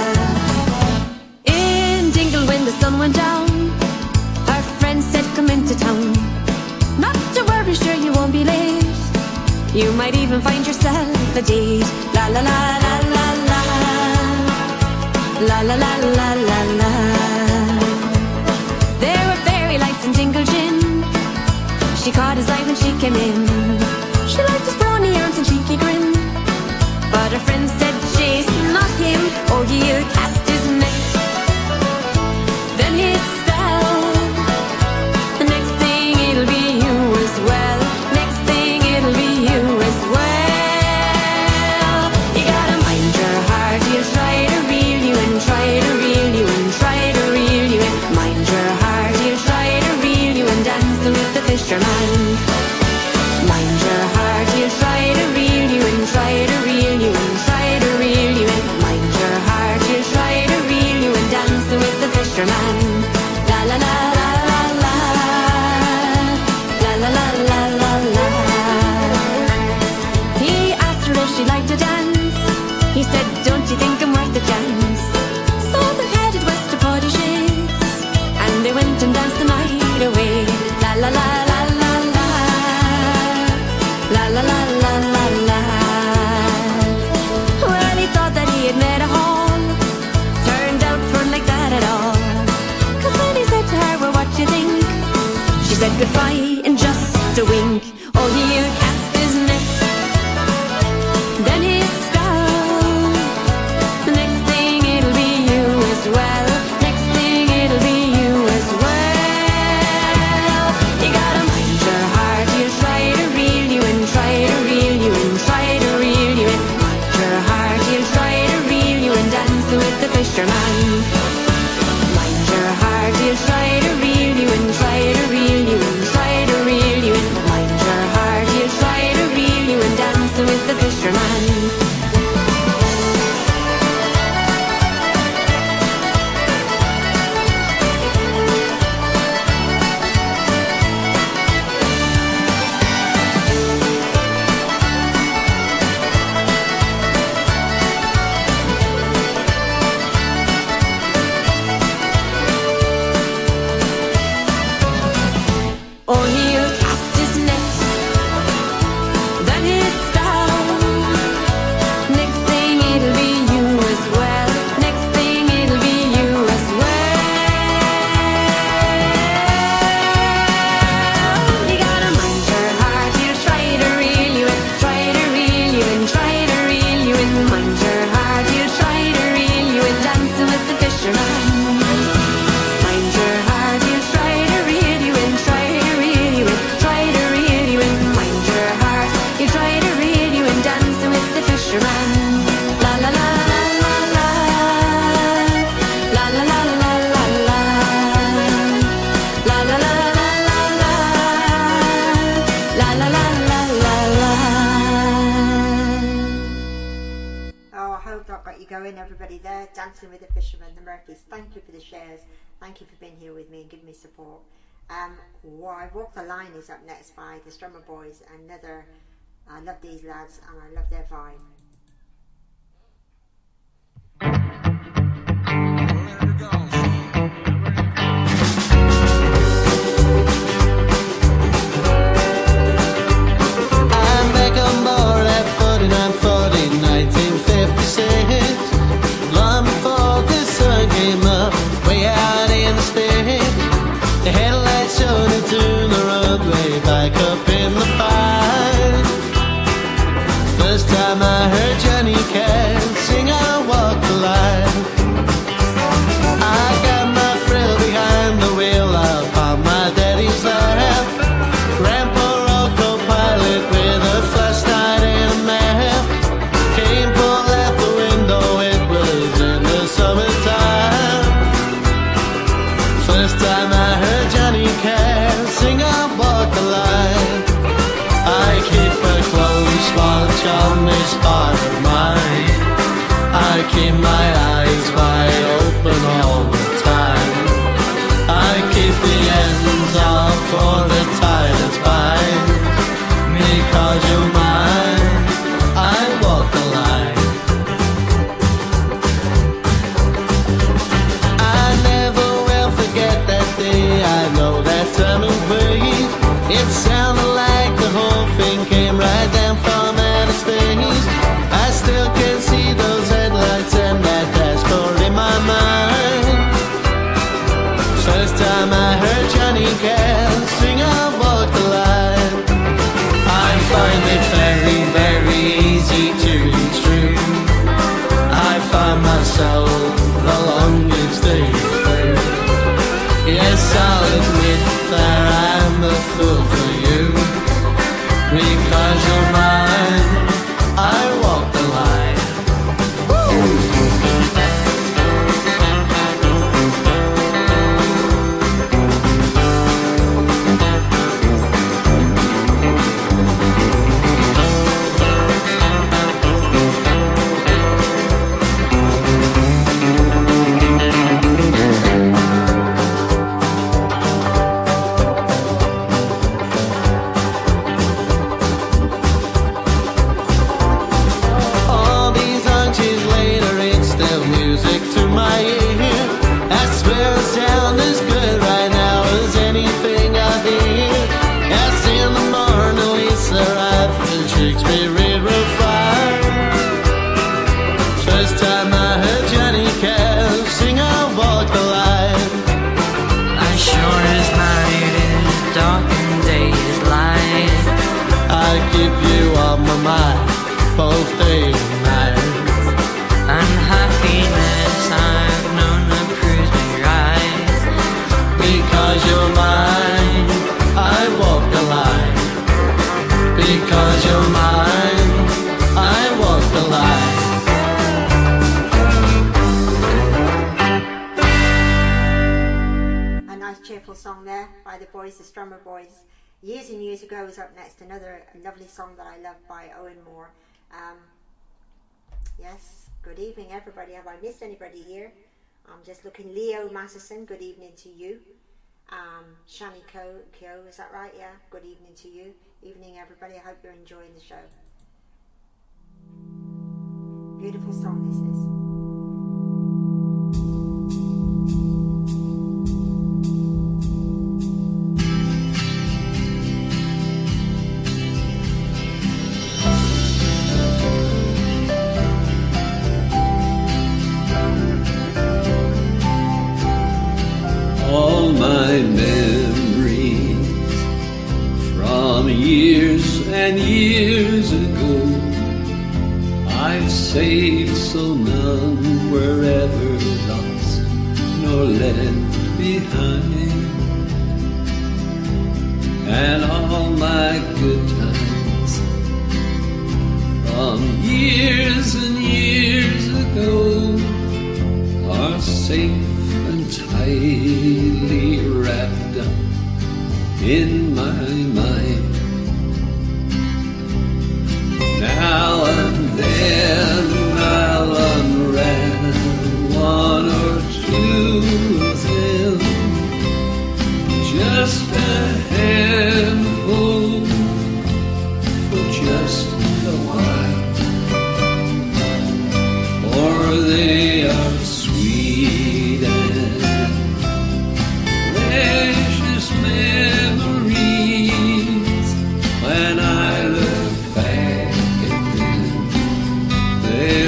In Dingle, when the sun went down, our friend said, "Come into town. Not to worry, sure you won't be late. You might even find yourself a date." La la la la la la la la la la la la. There were fairy lights in Dingle Gin. She caught his eye when she came in. She liked his brawny arms and cheeky grin, but her friend said, "She's not him, or he'll cast his net." Then his spell, the next thing it'll be you as well. Next thing it'll be you as well. You gotta mind your heart, he'll try to reel you in, try to reel you in, try to reel you in. Mind your heart, he'll try to reel you in, dancing with the fisherman. Mind your heart, he'll try to reel you in, try to reel you in, try to reel you in. Mind your heart, he'll try to reel you in, dancing with the fisherman. La la la la la la, la la la la la la. He asked her if she'd like to dance. He said, "Don't you think I'm worth a chance?" So they headed west to Portishead, and they went and danced the night away. La la la la la la, la la la la la la. Well, he thought that he had met a haul. Turned out for like that at all. 'Cause when he said to her, "Well, what you think?" she said goodbye in just a wink. Oh, he'll cast his net, then his spell. The next thing hope that got you going, everybody there. Dancing with the Fishermen, the Murphys. Thank you for the shares. Thank you for being here with me and giving me support. Why Walk the Line is up next by the Strummer Boys. Another, I love these lads and I love their vibe. I'm back on board at 4940, 1956. Long before the sun came up, way out in the state. The headlights showed into the roadway, back up in the pine. First time I heard Johnny Cash sing I Walk the Line. I got my frill behind the wheel up on my daddy's lap. Grandpa rode co-pilot with a flashlight and a map. Came pulled out the window, it was in the summertime. First time I heard Johnny Cash sing I Walk the Line. I keep a close watch on this part of mine. I keep my eyes wide open all the time. I keep the ends off for the tide that's fine. Because you're mine, I walk the line. I never will forget that day. I know that time and place. It sounded like the whole thing came right down from outer space. I still can see those headlights and that dashboard in my mind. First time I heard Johnny Cash sing I Walk the Line. I find it very, very easy to be true. I find myself the longest day through. Yes, I'll admit that I'm a fool for you. Because you're mine, I walk the line. Both day and night, and happiness I've known to cruise me right. Because you're mine, I walk the line. Because you're mine, I walk the A nice cheerful song there by the boys, the Strummer Boys. Years and years ago was up next, another lovely song that I love by Owen Moore. Yes, good evening everybody. Have I missed anybody here? I'm just looking. Leo Matheson, good evening to you. Shani Kyo, is that right? Yeah, good evening to you. Evening everybody, I hope you're enjoying the show. Beautiful song this is. All my memories from years and years ago, I've saved so none were ever lost nor left behind. And all my good times from years and years ago are safe and tightly wrapped up in my mind. Now and then I'll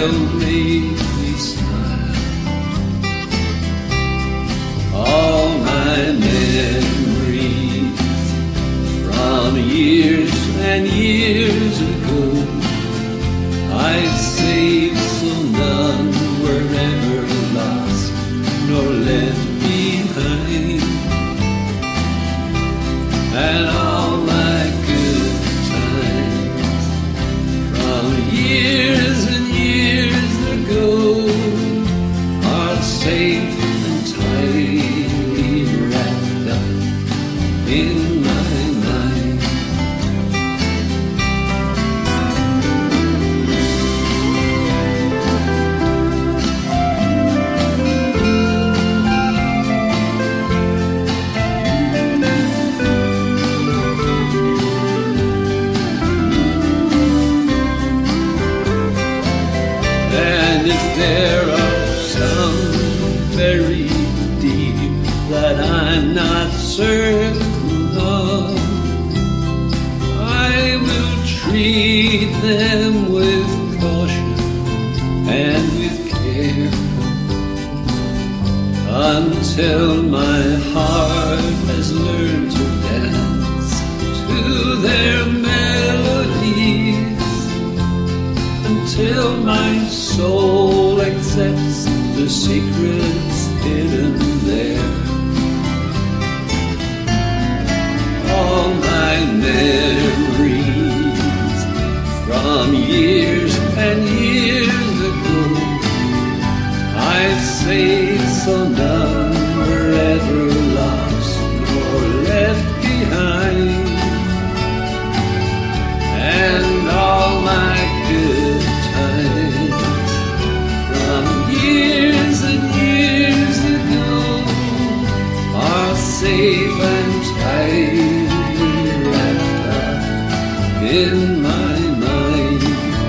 they'll make me smile. All my memories from years and years ago, I saved so none were ever lost nor left behind. And all my good times from years and years ago are safe and tightly wrapped up in my mind. And if there are some very deep that I'm not certain of, I will treat them with caution and with care until my heart has learned to dance to their melodies, until my soul accepts the secrets hidden there. All my memories from years and years ago, I've saved so none were ever lost nor left behind. And all my good times from years and years ago are safe and tightly wrapped up in my mind.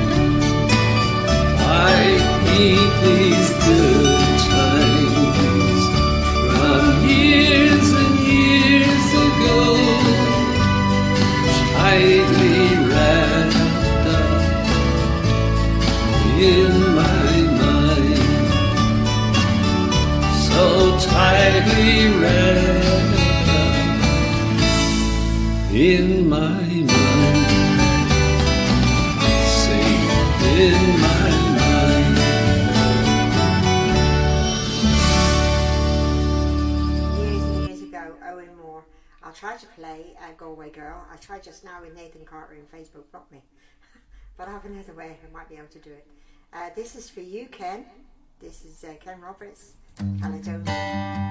I keep these good times from years and years ago tightly wrapped up in my mind, so tightly wrapped up in my mind, safe in my mind. Years and years ago, Owen Moore. I'll try to play Galway Girl. I tried just now with Nathan Carter and Facebook blocked me. But I have another way I might be able to do it. This is for you, Ken. This is Ken Roberts, Caledonia.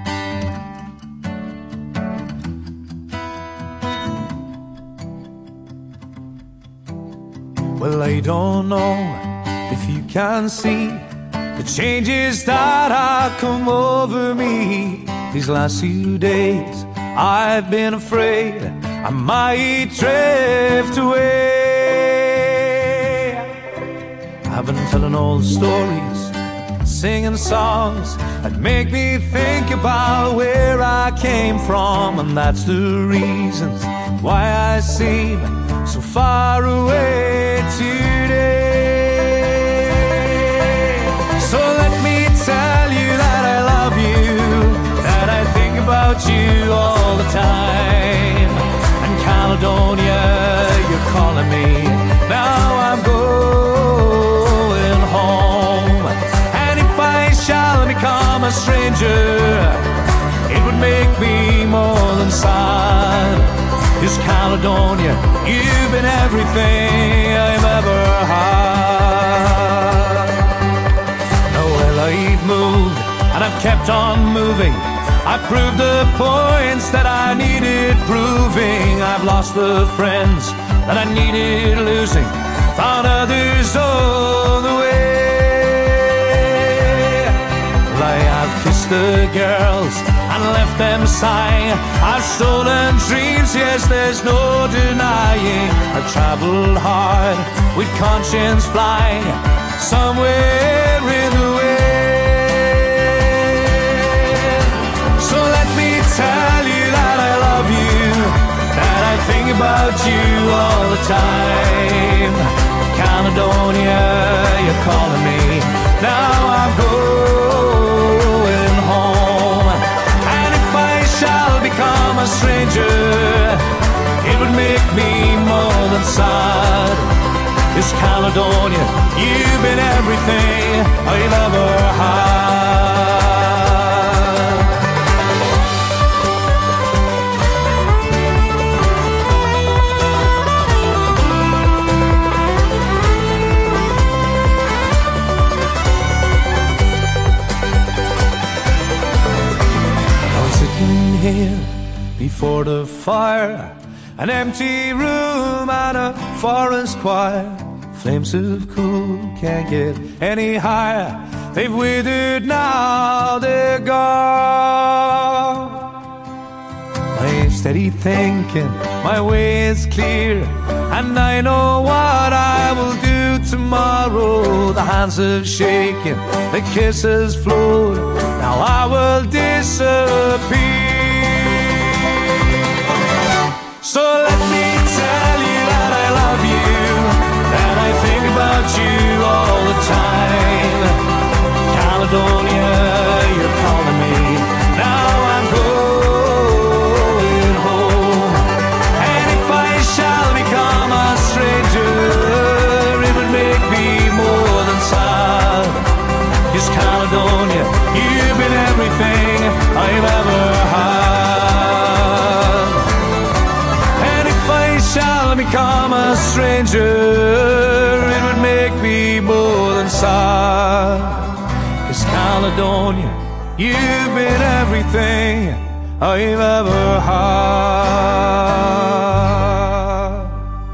Well, I don't know if you can see the changes that have come over me these last few days. I've been afraid I might drift away. I've been telling old stories, singing songs that make me think about where I came from, and that's the reason why I seem so far away today. So let me tell you that I love you, that I think about you all the time. And Caledonia, you're calling me, now I'm going home. And if I shall become a stranger, it would make me more than sad. 'Cause Caledonia, you've been everything I've ever had. Now, well, I've moved and I've kept on moving. I've proved the points that I needed proving. I've lost the friends that I needed losing, found others on the way. Well, I have kissed the girls and left them sighing. I've stolen dreams, yes, there's no denying. I've traveled hard with conscience flying somewhere in the wind. So let me tell you that I love you, that I think about you all the time. Caledonia, you're calling me, stranger. It would make me more than sad. This Caledonia, you've been everything I've ever had. Here before the fire, an empty room and a forest choir. Flames of cool can't get any higher. They've withered now, they're gone. My steady thinking, my way is clear, and I know what I will do tomorrow. The hands have shaken, the kisses flowed, now I will disappear. So let me tell you that I love you, that I think about you all the time. Caledonia, you're calling me, now I'm going home. And if I shall become a stranger, it would make me more than sad. Yes, Caledonia, you've been everything I've ever had. Shall become a stranger, it would make me more than sad. 'Cause Caledonia, you've been everything I've ever had.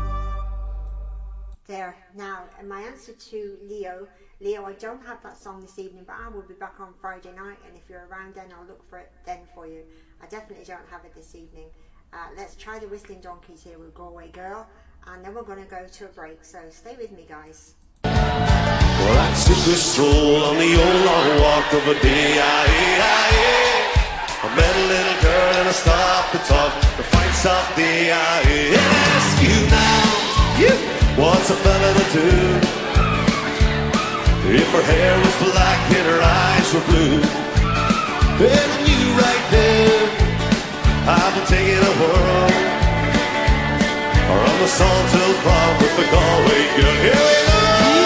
There, now, and my answer to Leo, I don't have that song this evening, but I will be back on Friday night, and if you're around then, I'll look for it then for you. I definitely don't have it this evening. Let's try the Whistling Donkeys here with Galway Girl, and then we're going to go to a break, so stay with me, guys. Well, I'd sit this stroll on the old long walk of a day. I met a little girl and I stopped to talk. The fine soft day. I ask you now, what's a fella to do? If her hair was black and her eyes were blue, and you right there, I've been taking a whirl around the Salthill Crowd with the Galway Girl. Here we go!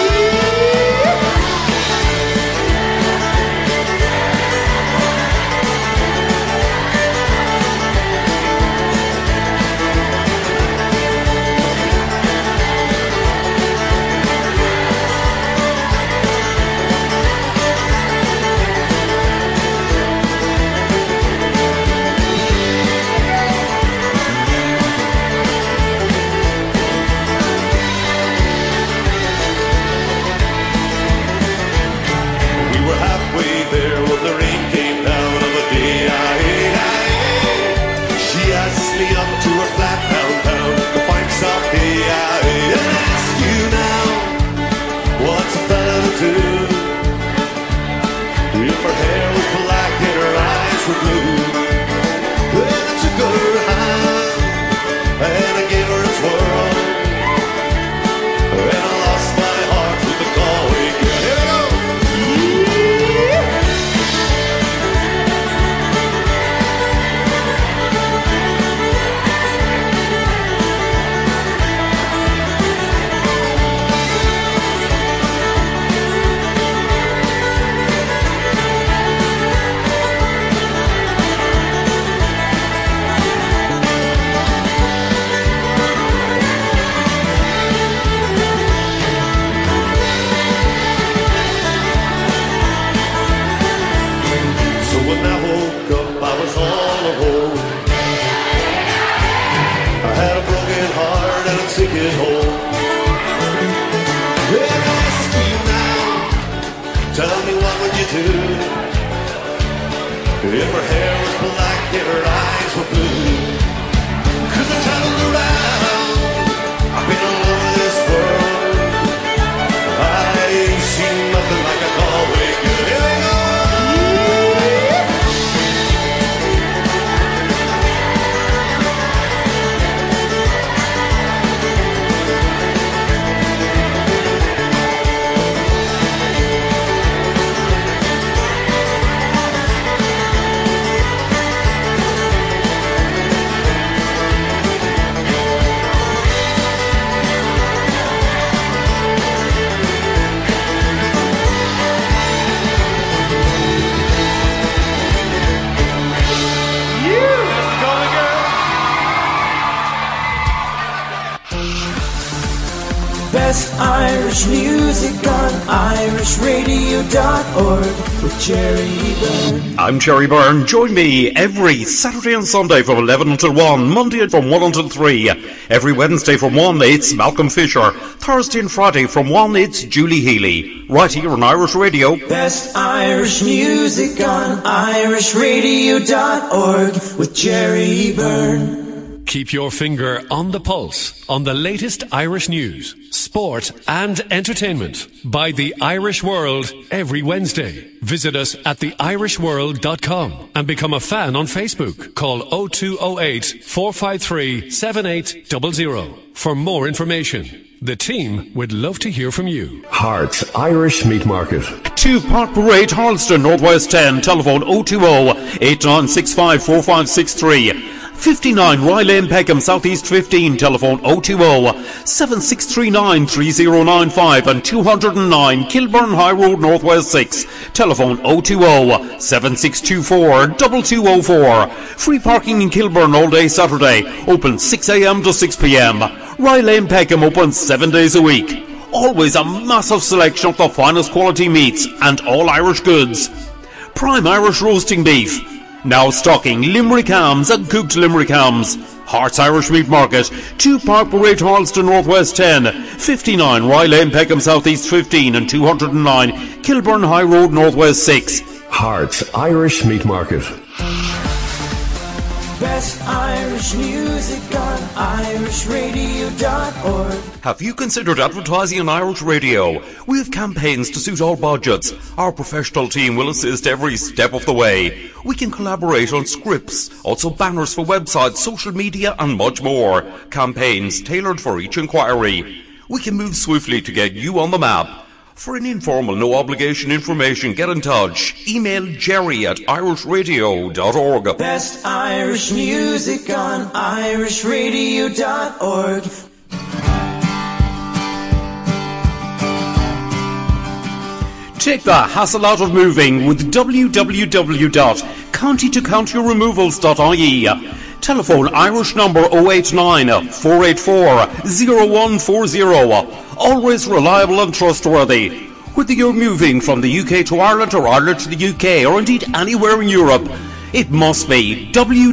The rain came down of a day. She asked me up to her flat downtown, the fine soft day. I ask you now, what's a fella to do? If her hair was black and her eyes were blue, then I took her hand and I gave her a twirl, and I lost my heart with the Galway Girl. Here we go! When I woke up, I was all alone. I had a broken heart and a ticket home. And I ask you now, tell me what would you do if her hair was black and her eyes were blue? 'Cause I traveled around, I've been all over this world, I ain't seen nothing like a Galway Girl. Here we go! Irish music on irishradio.org with Jerry Byrne. I'm Jerry Byrne. Join me every Saturday and Sunday from 11 until 1, Monday from 1 until 3. Every Wednesday from 1, it's Malcolm Fisher. Thursday and Friday from 1, it's Julie Healy. Right here on Irish Radio. Best Irish music on irishradio.org with Jerry Byrne. Keep your finger on the pulse on the latest Irish news, sport and entertainment by The Irish World every Wednesday. Visit us at theirishworld.com and become a fan on Facebook. Call 0208 453 7800 for more information. The team would love to hear from you. Hearts Irish Meat Market. 2 Park Parade, Harleston, Northwest 10. Telephone 020-8965-4563. 59 Rye Lane, Peckham, Southeast 15. Telephone 020-7639-3095 and 209 Kilburn High Road, Northwest 6. Telephone 020-7624-2204. Free parking in Kilburn all day Saturday. Open 6 a.m. to 6 p.m. Rye Lane, Peckham open 7 days a week. Always a massive selection of the finest quality meats and all Irish goods. Prime Irish roasting beef. Now stocking Limerick hams and cooked Limerick hams. Hearts Irish Meat Market, 2 Park Parade, Harleston, Northwest 10, 59 Rye Lane, Peckham, Southeast 15 and 209 Kilburn High Road, Northwest 6. Hearts Irish Meat Market. Best Irish music on irishradio.org. Have you considered advertising on Irish Radio? We have campaigns to suit all budgets. Our professional team will assist every step of the way. We can collaborate on scripts, also banners for websites, social media and much more. Campaigns tailored for each inquiry. We can move swiftly to get you on the map. For an informal, no-obligation information, get in touch. Email jerry@irishradio.org. Best Irish music on irishradio.org. Take the hassle out of moving with www.countytocountyremovals.ie. Telephone Irish number 089 484 0140. Always reliable and trustworthy. Whether you're moving from the UK to Ireland or Ireland to the UK or indeed anywhere in Europe, it must be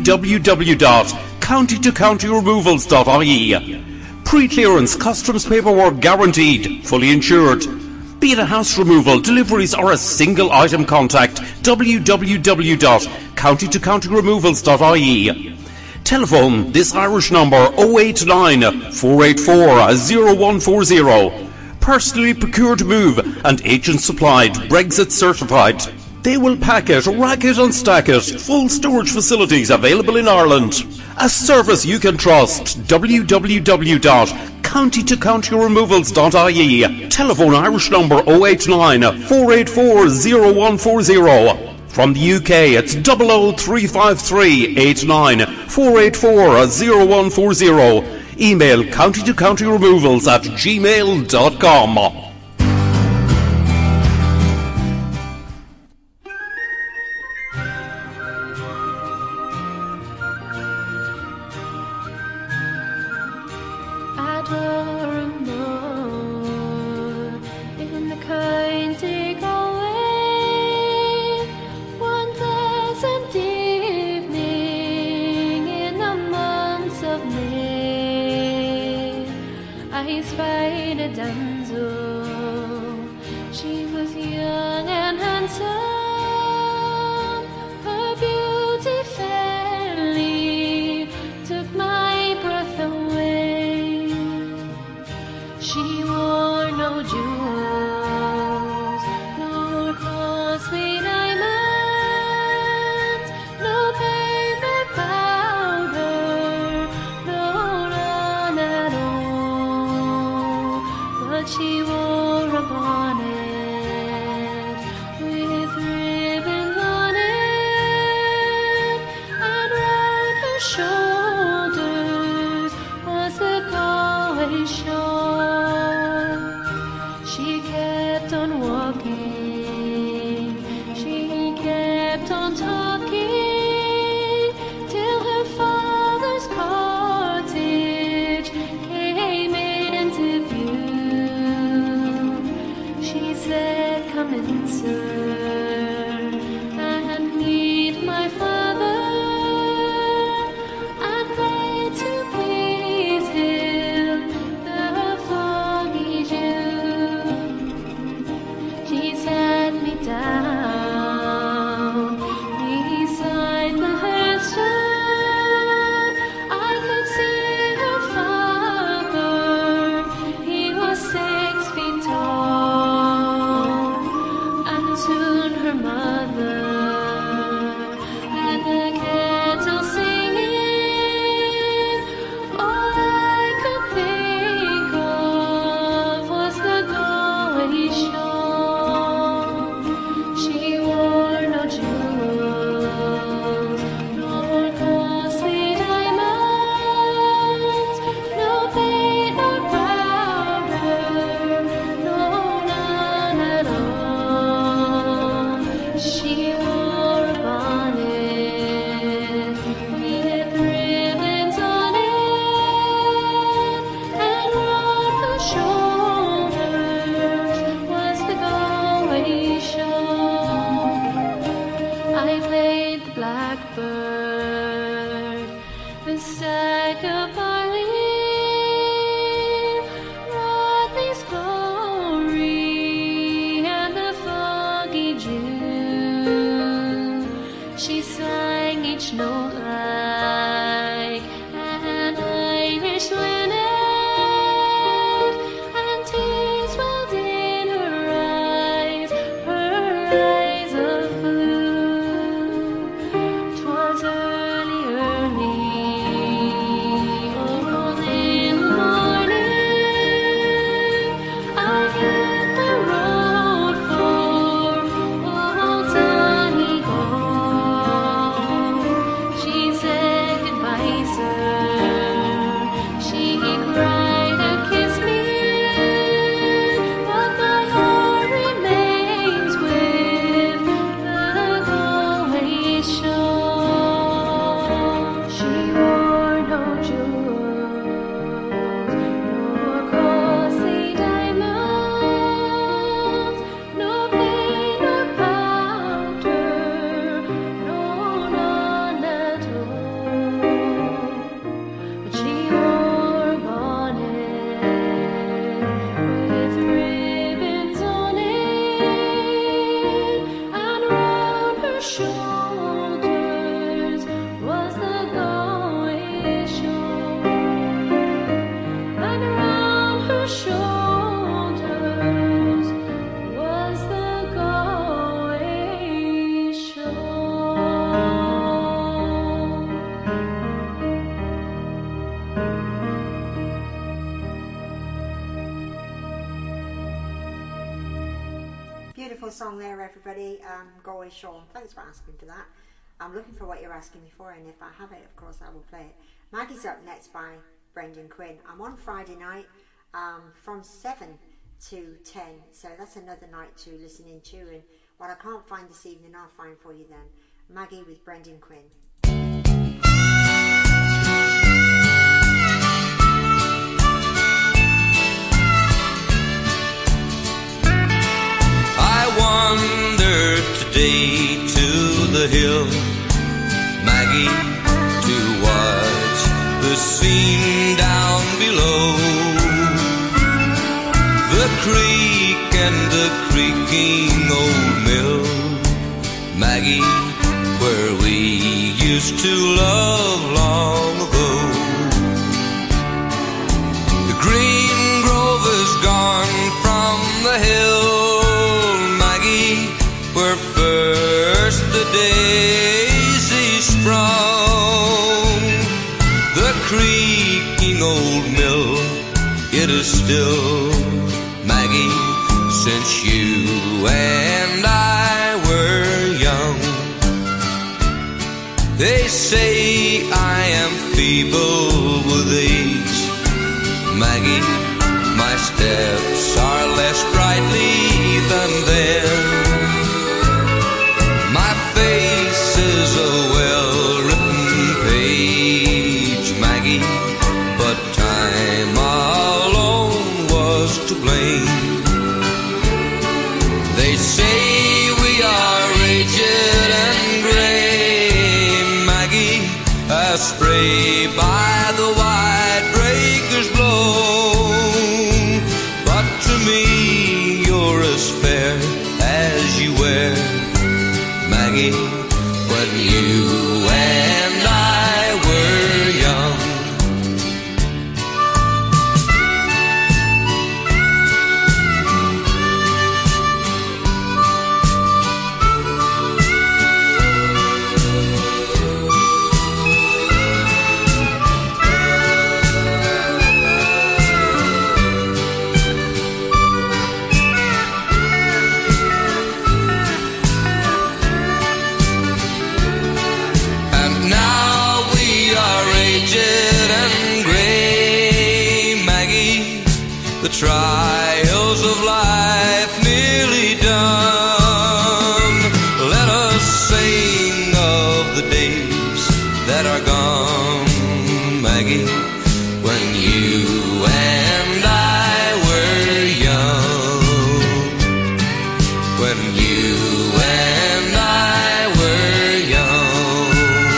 www.countytocountyremovals.ie. Pre-clearance customs paperwork guaranteed, fully insured. Be it a house removal, deliveries or a single item contact, www.countytocountyremovals.ie. Telephone this Irish number 089 484 0140. Personally procured move and agent supplied, Brexit certified. They will pack it, rack it and stack it. Full storage facilities available in Ireland. A service you can trust. www.countytocountyremovals.ie. Telephone Irish number 089 484 0140. From the UK, it's 00353 89 484 0140. Email countytocountyremovals@gmail.com. said, "Come in, sir, and meet my father, and pray to please him, the foggy Jew." She sat me down beside the headstone. I could see her father, he was 6 feet tall, and soon her mother, and the kettle singing. All I could think of was the Galway shawl. She wore no jewels, nor costly diamonds, no paint nor powder, no, none at all. She wore a bonnet with ribbons on it, and round her shoulders was the Galway shawl. I played the blackbird, the sack of barley, Rodney's glory, and the foggy June. She sang each note like an Irish linnet, and tears welled in her eyes of blue. 'Twas early, old in the morning, I hit the road for old Donegal. She said, "Goodbye, sir." She cried and kissed me, but my heart remains with the Galway shawl. She wore no jewels, nor costly diamonds, no paint nor powder, no, none at all. But she wore a bonnet with ribbons on it, and round her shoulders was the Galway shawl, and round her shoulders was the Galway shawl. Beautiful song there, everybody. Galway Shawl. Thanks for asking for that. I'm looking for what you're asking me for, and if I have it, of course, I will play it. Maggie's up next by Brendan Quinn. I'm on Friday night from 7 to 10, so that's another night to listen into. And what I can't find this evening, I'll find for you then. Maggie with Brendan Quinn. I wandered today to the hill, Maggie, to watch the scene down below. The creek and the creaking old mill, Maggie, where we used to love long ago. The green grove is gone from the hill, where first the daisy sprung. The creaking old mill, it is still, Maggie, since you and I were young. They say I am feeble with age, Maggie, my steps are less sprightly than then. My face is a well-written page, Maggie, but time alone was to blame. They say we are aged and grey, Maggie, astray by the white breakers blown. But to me you're as fair as you wear, Maggie, when you and I were young. Trials of life nearly done. Let us sing of the days that are gone, Maggie, when you and I were young. When you and I were young.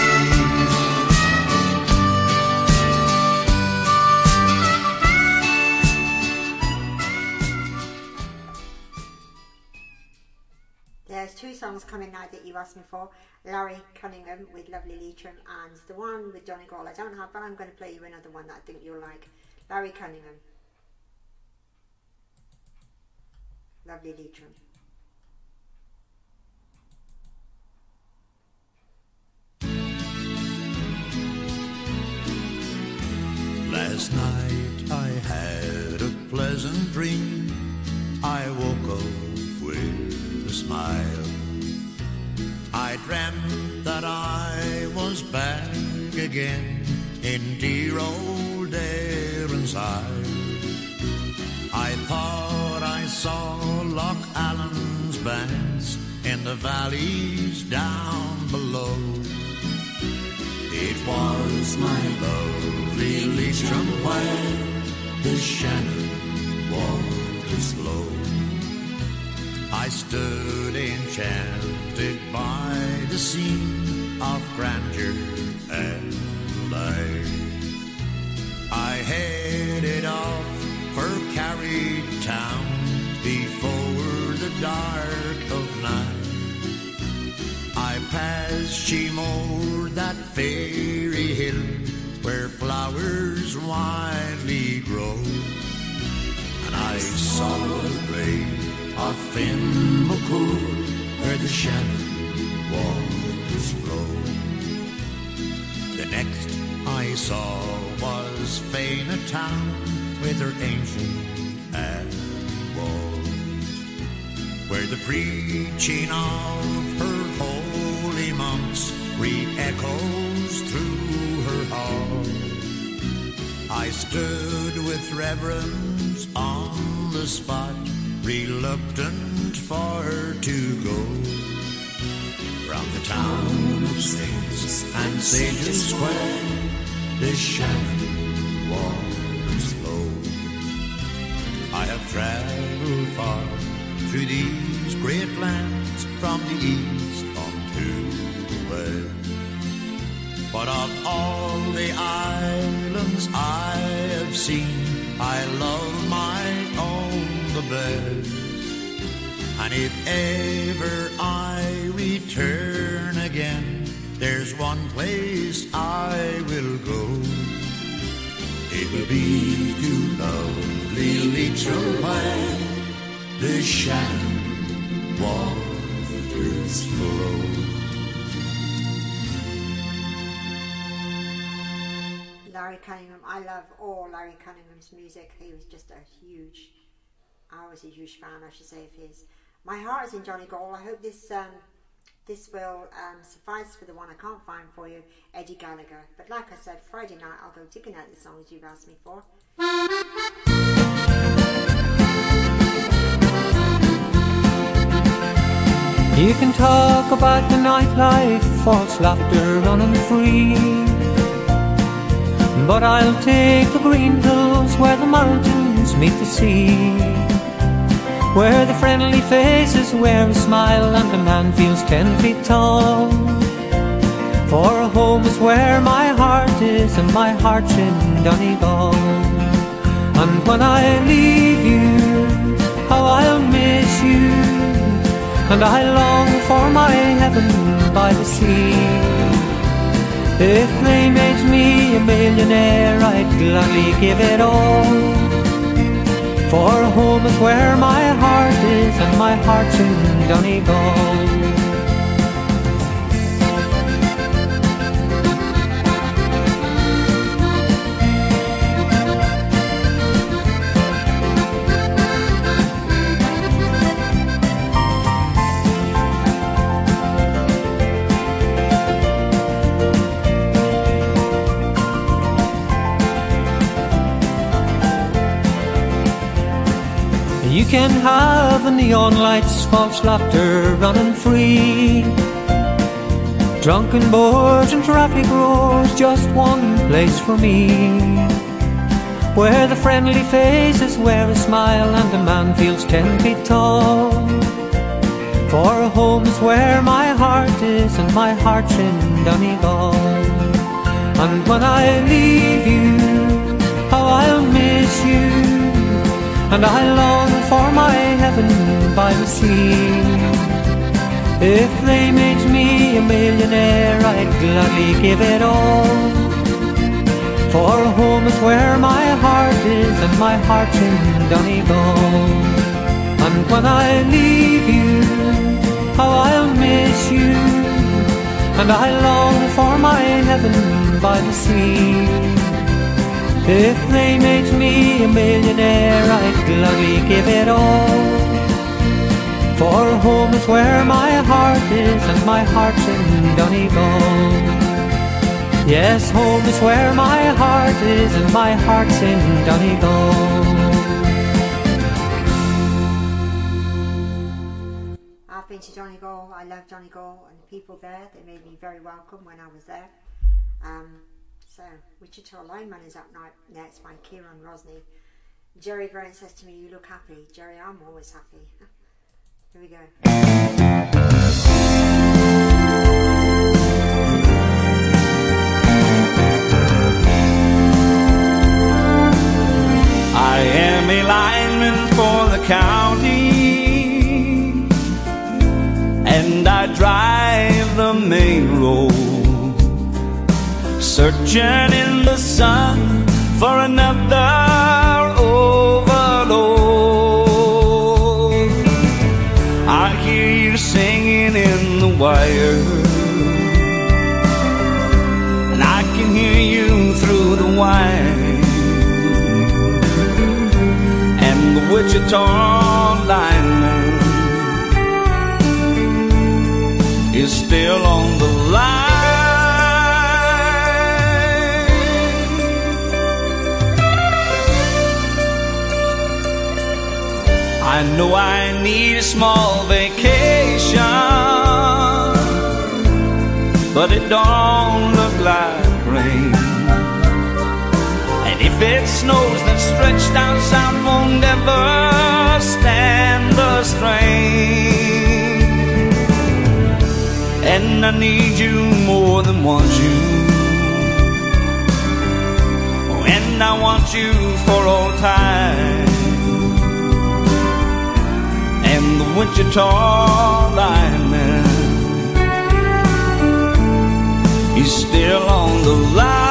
There's two songs coming now that you asked me for. Larry Cunningham with Lovely Leitrim and the one with Johnny Gall I don't have, but I'm going to play you another one that I think you'll like. Larry Cunningham. Lovely Leitrim. Last night I had a pleasant dream. I woke up with a smile. I dreamt that I was back again in dear old Erin's-Isle. I thought I saw Loch Allen's banks in the valleys down below. It was my lovely Leitrim where the Shannon waters flow. I stood enchanted by the scene of grandeur and light. I headed off for Carrick Town before the dark of night. I passed Sheemore, that fairy hill where flowers widely grow, and I saw the grave of Finn McCool where the Shannon waters flow. The next I saw was Fena town with her ancient abbey walls, where the preaching of her holy monks re-echoes through her hall. I stood with reverence on the spot, reluctant for to go. From the town of saints and sages square, the Shannon waters flow. I have travelled far through these great lands, from the east unto the west. But of all the islands I have seen, I love my own the best. And if ever I return again, there's one place I will go. It will be to lovely Leitrim where the Shannon waters flow. Larry Cunningham. I love all Larry Cunningham's music. He was just I was a huge fan, I should say, of his. My heart is in Johnny Gall. I hope this will suffice for the one I can't find for you, Eddie Gallagher. But like I said, Friday night I'll go digging out the songs you've asked me for. You can talk about the nightlife, false laughter running free, but I'll take the green hills where the mountains meet the sea. where the friendly faces wear a smile and a man feels 10 feet tall. For a home is where my heart is, and my heart's in Donegal. And when I leave you, how I'll miss you, and I long for my heaven by the sea. If they made me a millionaire, I'd gladly give it all. For home is where my heart is, and my heart's in Donegal. You can have the neon lights, false laughter running free, drunken boards and traffic roars, just one place for me, where the friendly faces wear a smile and a man feels 10 feet tall. For a home is where my heart is, and my heart's in Donegal. And when I leave you, how I'll miss you, and I long for my heaven by the sea. If they made me a millionaire, I'd gladly give it all. For home is where my heart is, and my heart's in Donegal. And when I leave you, how I'll miss you, and I long for my heaven by the sea. If they made me a millionaire, I'd gladly give it all. For home is where my heart is, and my heart's in Donegal. Yes, home is where my heart is, and my heart's in Donegal. I've been to Donegal. I love Donegal and the people there. They made me very welcome when I was there. So, Wichita Lineman is up next by Kieran Rosny. Jerry Brown says to me, "You look happy." Jerry, I'm always happy. Here we go. I am a lineman for the county, and I drive the main road, searching in the sun for another overload. I hear you singing in the wire, and I can hear you through the wire. And the Wichita lineman is still on the line. I know I need a small vacation, but it don't look like rain. And if it snows, then stretched out south won't ever stand the strain. And I need you more than want you, and I want you for all time. And the Wichita lineman, he's still on the line.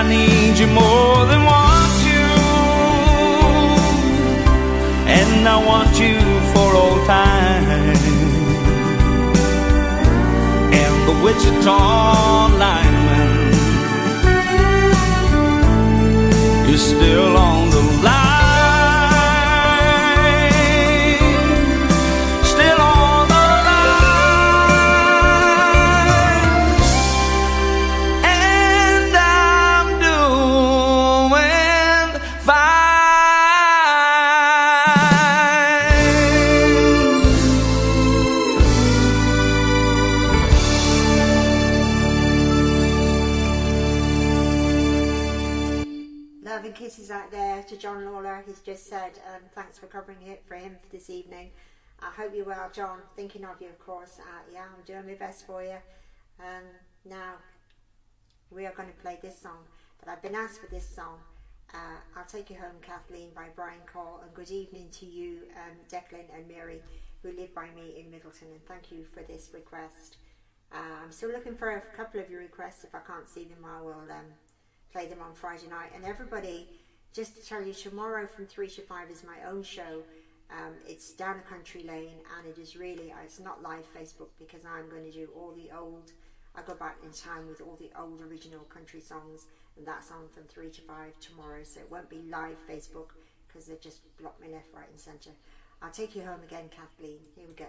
need you more than want you, and I want you for all time. And the Wichita lineman is still on the line. To John Lawler, he's just said thanks for covering it for him this evening. I hope you're well, John. Thinking of you, of course. Yeah, I'm doing my best for you. Now we are going to play this song, but I've been asked for this song. I'll Take You Home, Kathleen, by Brian Cole, and good evening to you, Declan and Mary, who live by me in Middleton, and thank you for this request. I'm still looking for a couple of your requests. If I can't see them, I will play them on Friday night. And everybody, just to tell you, tomorrow from 3 to 5 is my own show. It's down a country lane, and it is really, it's not live Facebook, because I'm going to do all the old, I go back in time with all the old original country songs, and that's on from 3 to 5 tomorrow, so it won't be live Facebook, because they just block me left, right and centre. I'll Take You Home again, Kathleen. Here we go.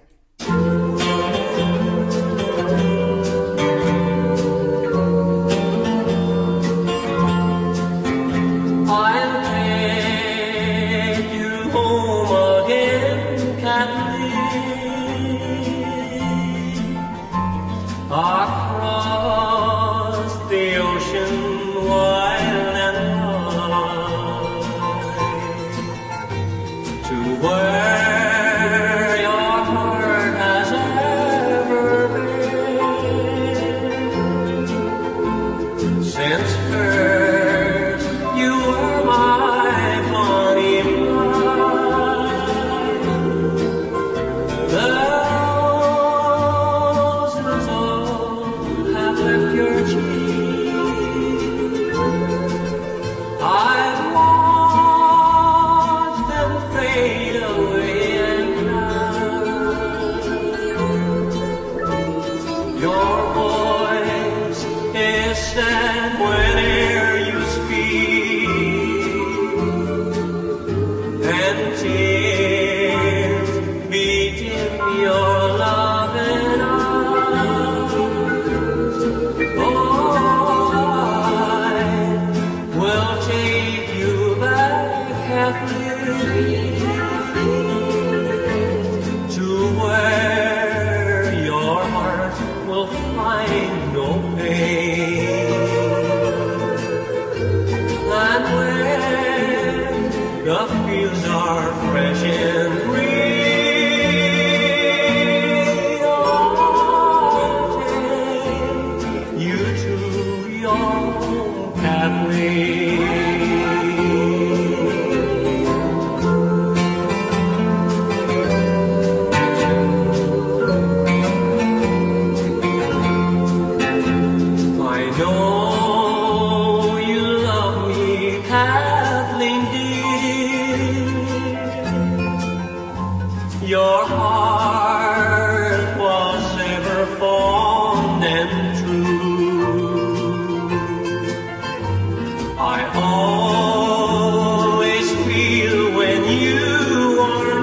I'll take you home again, Kathleen, across the ocean wide and high, to where your heart has ever been, since first you were my bonnie bride. The roses all have left your cheek. I've watched them fade away, and now your voice is sad whene'er you speak, and tears bedim your loving eyes. Oh, I will take you back, Kathleen, to where your heart will find no pain, and where the fields are fresh and green. I'll take you to your home, Kathleen. I know you love me, Kathleen dear. Your heart was ever fond and true. I always feel when you are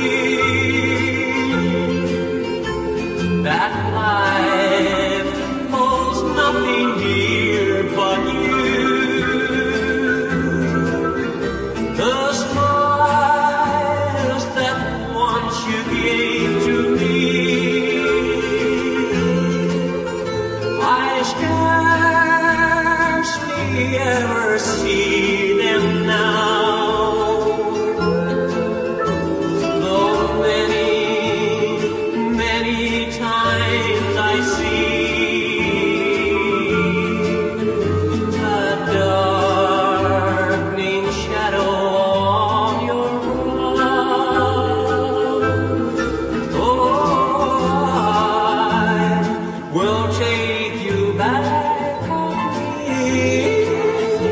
near that life holds nothing dear but you. The smiles that once you gave to me, I scarcely ever see them now. Though many, many times I see a darkening shadow on your brow. Oh, I will take you back, Kathleen,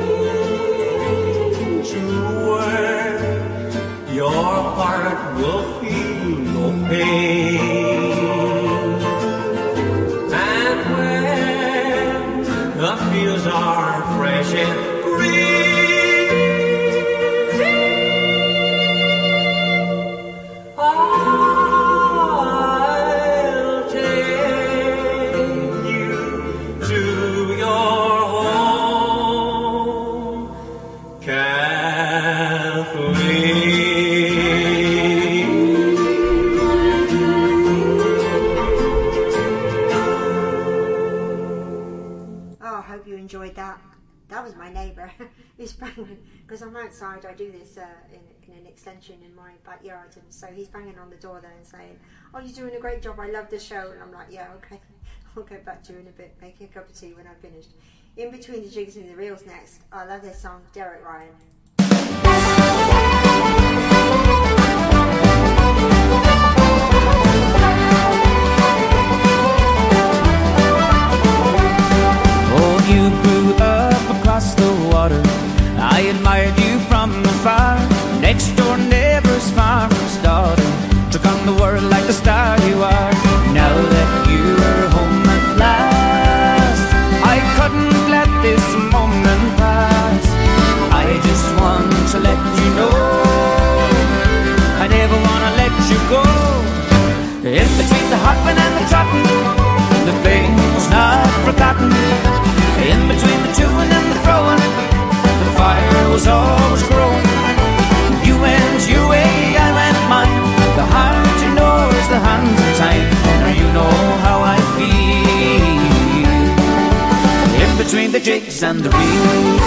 fields are fresh and green. I'll take you to your home, Kathleen. Oh, I hope you enjoyed that. That was my neighbour. He's banging, because I'm outside, I do this in an extension in my backyard, and so he's banging on the door there and saying, "Oh, you're doing a great job, I love the show." And I'm like, "Yeah, okay, I'll get back to you in a bit, make you a cup of tea when I'm finished." In Between the Jigs and the Reels next. I love this song, Derek Ryan. Oh, you grew up across the water. I admired you from afar. Next door neighbor's farmer's daughter took on the world like the star you are. Now that you're home at last, I couldn't let this moment pass. I just want to let you know I never want to let you go. In between the hopping and the trotting, the thing was not forgotten. In between the chewing and the throwing, the fire was always growing. You went your way, I went mine. The heart you know is the hands of time. Now you know how I feel. In between the jigs and the reels.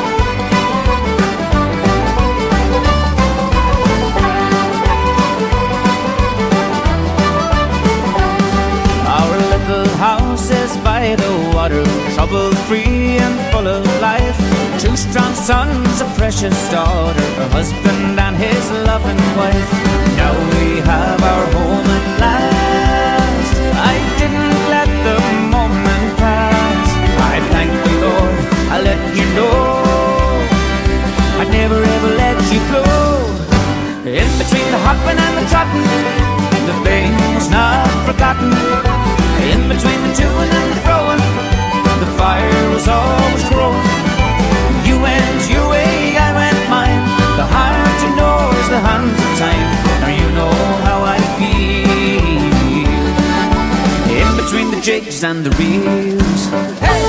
Our little house is by the water, trouble-free and full of life. 2 strong sons, a precious daughter, a husband and his loving wife. Now we have our home at last. I didn't let the moment pass. I thank the Lord, I let you know I'd never ever let you go. In between the hopping and the trotting, the thing was not forgotten. In between the chewing and the throwing, the fire was always growing. You went your way, I went mine. The heart you know is the hands of time. Now you know how I feel. In between the jigs and the reels. Hey!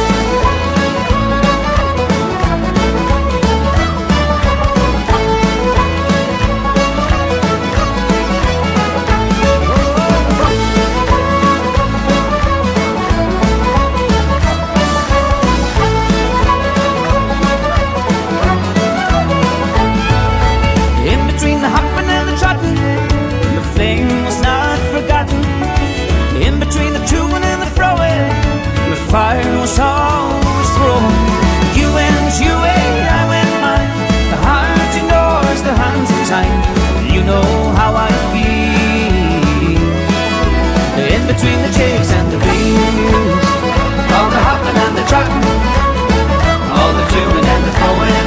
Fire was always growing. You went your way, I went mine. The heart you know is the hands of time. You know how I feel. In between the jigs and the reels, all the hopping and the trotting, all the doing and the throwing.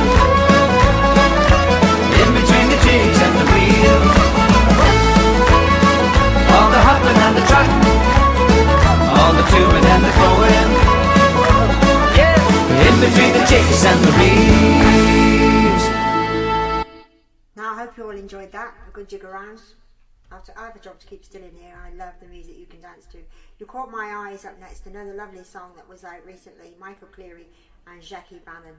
In between the jigs and the reels, all the hopping and the trotting, all the doing and the throwing. In between the jigs and the reels. Now I hope you all enjoyed that. A good jig around. I have a job to keep still in here. I love the music you can dance to. You Caught My Eyes up next. Another lovely song that was out recently. Michael Cleary and Jackie Bannon.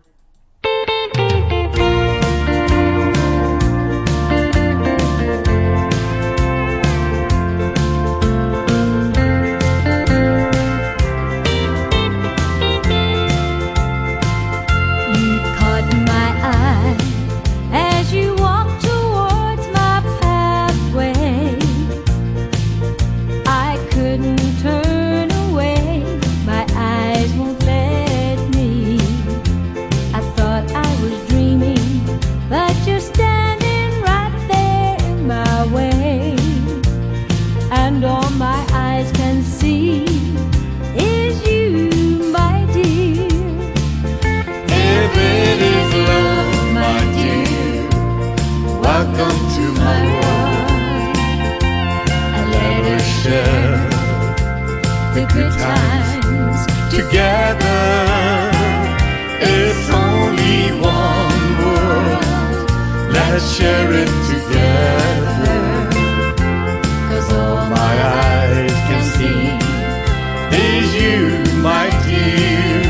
the good times together. It's only one world. Let's share it together. 'Cause all My eyes can see is you, my dear.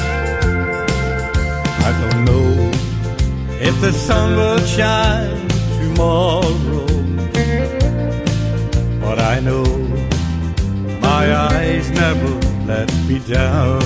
I don't know if the sun will shine tomorrow, but I know my eyes never let me down.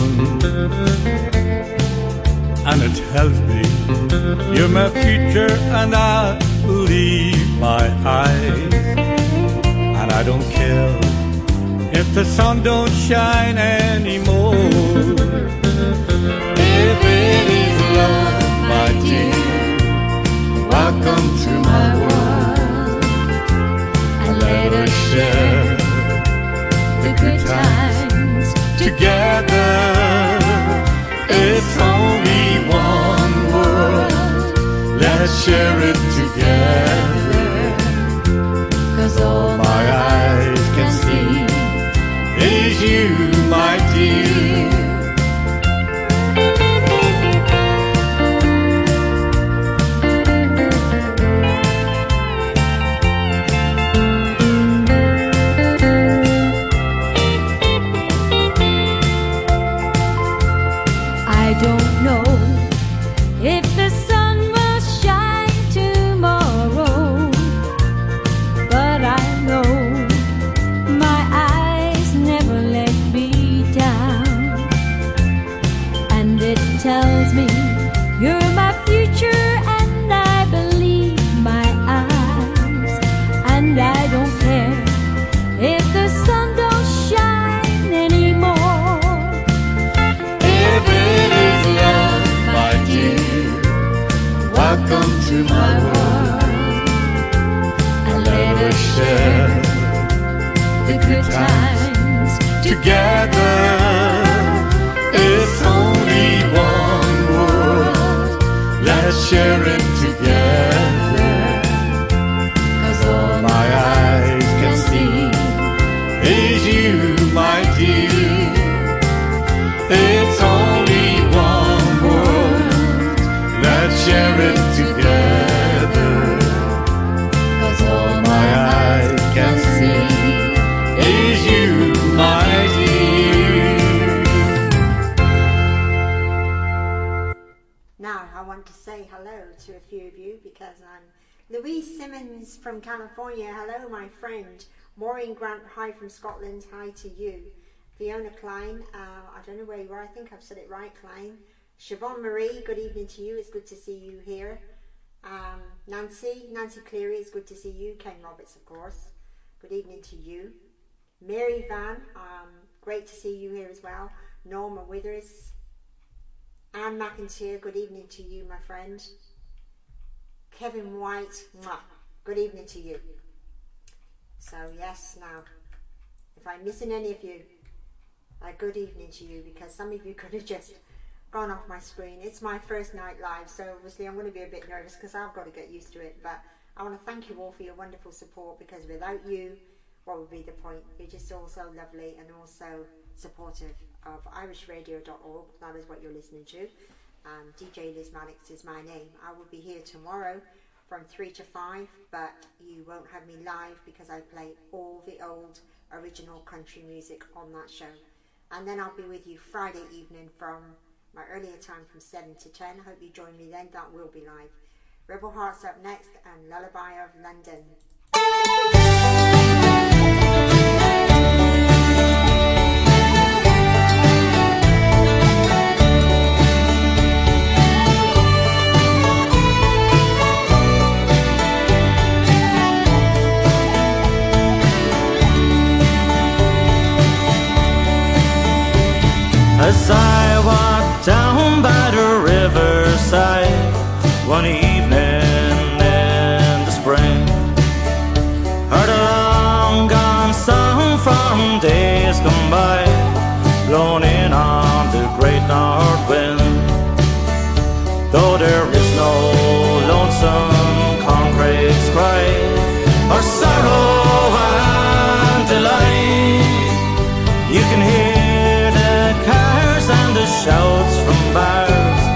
And it tells me you're my future, and I believe my eyes. And I don't care if the sun don't shine anymore. If it is love, my dear, welcome to my world. And let us share the good times together. It's only one world. Let's share it together. 'Cause all My eyes can see is you, my dear. I don't know if the sun will shine tomorrow, but I know my eyes never let me down. And it tells me you're my future, and I believe my eyes. And I don't care if the sun don't shine anymore. If it is love, my dear, welcome to my world. And let us share the good times together. It's only one world. Let's share it together. 'Cause all My eyes can see is you, my dear. It's only one world. Let's share it together. 'Cause all My eyes can see is you, my dear. Now, I want to say hello to a few of you because I'm Louise Simmons from California. Hello, my friend. Maureen Grant, hi from Scotland. Hi to you. Fiona Klein, I don't know where you are. I think I've said it right, Klein. Siobhan Marie, good evening to you. It's good to see you here. Nancy Cleary, it's good to see you. Ken Roberts, of course. Good evening to you. Mary Van, great to see you here as well. Norma Withers. Anne McIntyre, good evening to you, my friend. Kevin White, mwah, good evening to you. So yes, now, if I'm missing any of you, good evening to you, because some of you could have just gone off my screen. It's my first night live, so obviously I'm going to be a bit nervous because I've got to get used to it, but I want to thank you all for your wonderful support, because without you, what would be the point? You're just all so lovely and also supportive of irishradio.org. That is what you're listening to. DJ Liz Maddox is my name. I will be here tomorrow from 3 to 5, but you won't have me live because I play all the old original country music on that show. And then I'll be with you Friday evening from my earlier time from 7 to 10. I hope you join me then. That will be live. Rebel Hearts up next, and Lullaby of London. As I walked down by the riverside one evening in the spring, heard a long gone song from days gone by, blown in on the great north wind. Though there is no lonesome corncrake's cry, or sorrow and delight, you can hear the cars and the shouts from bars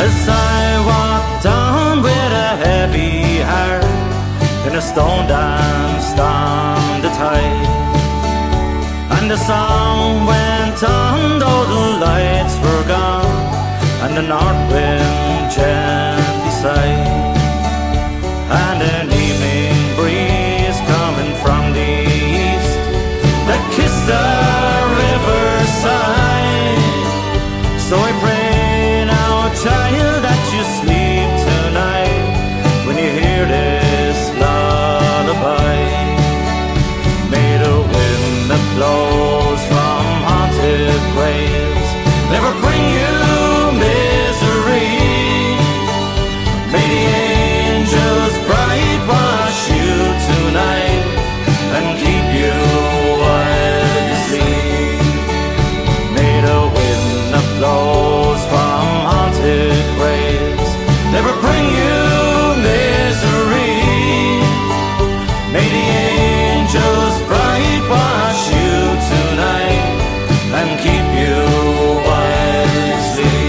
as I walked down with a heavy heart in a stone dance down the tide. And the song went on though the lights were gone, and the north wind gently sighed, and an evening breeze coming from the east that kissed the riverside. So I pray now, child, that you sleep tonight when you hear this lullaby. May the wind that blows from haunted graves never bring you misery. May the angels bright wash you tonight and keep you while you sleep. May the wind that blows from haunted graves never bring you misery. May the angels bright wash you tonight and keep you while you sleep.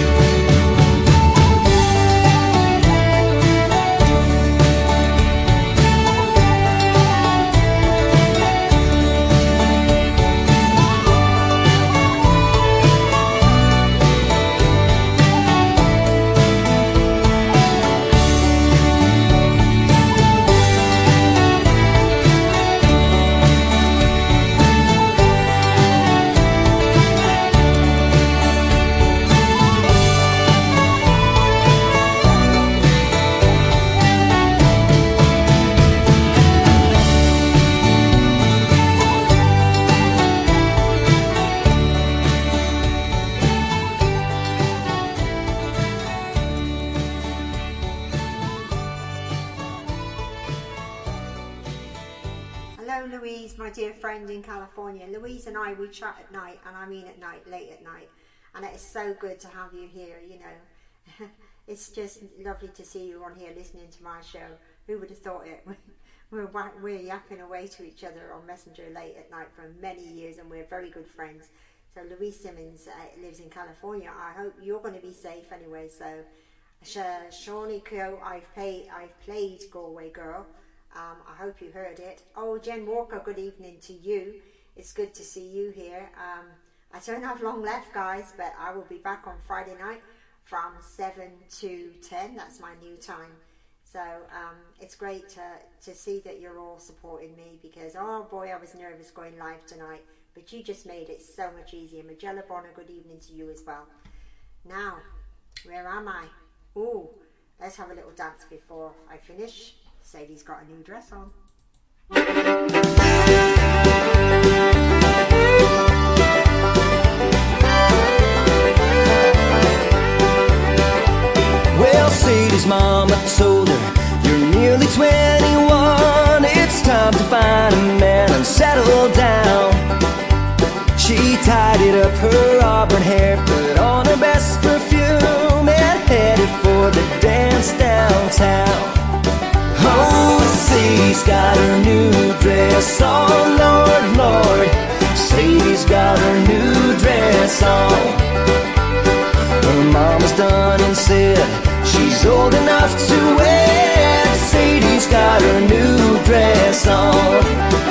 Hello Louise, my dear friend in California. Louise and I, we chat at night, and I mean at night, late at night, and it is so good to have you here, you know. It's just lovely to see you on here listening to my show. Who would have thought it? We're yapping away to each other on Messenger late at night for many years, and we're very good friends. So Louise Simmons lives in California. I hope you're going to be safe anyway. So Shawnee Kyo, I've played Galway Girl. I hope you heard it. Oh, Jen Walker, good evening to you. It's good to see you here. I don't have long left, guys, but I will be back on Friday night from 7 to 10. That's my new time. So it's great to see that you're all supporting me, because, oh boy, I was nervous going live tonight, but you just made it so much easier. Magella Bonner, good evening to you as well. Now, where am I? Ooh, let's have a little dance before I finish. Sadie's got a new dress on. Well, Sadie's mama told her, you're nearly 21, it's time to find a man and settle down. She tidied up her auburn hair, put on her best perfume, and headed for the dance downtown. Oh, Sadie's got her new dress on, Lord, Lord, Sadie's got her new dress on. Her mama's done and said she's old enough to wed. Sadie's got her new dress on.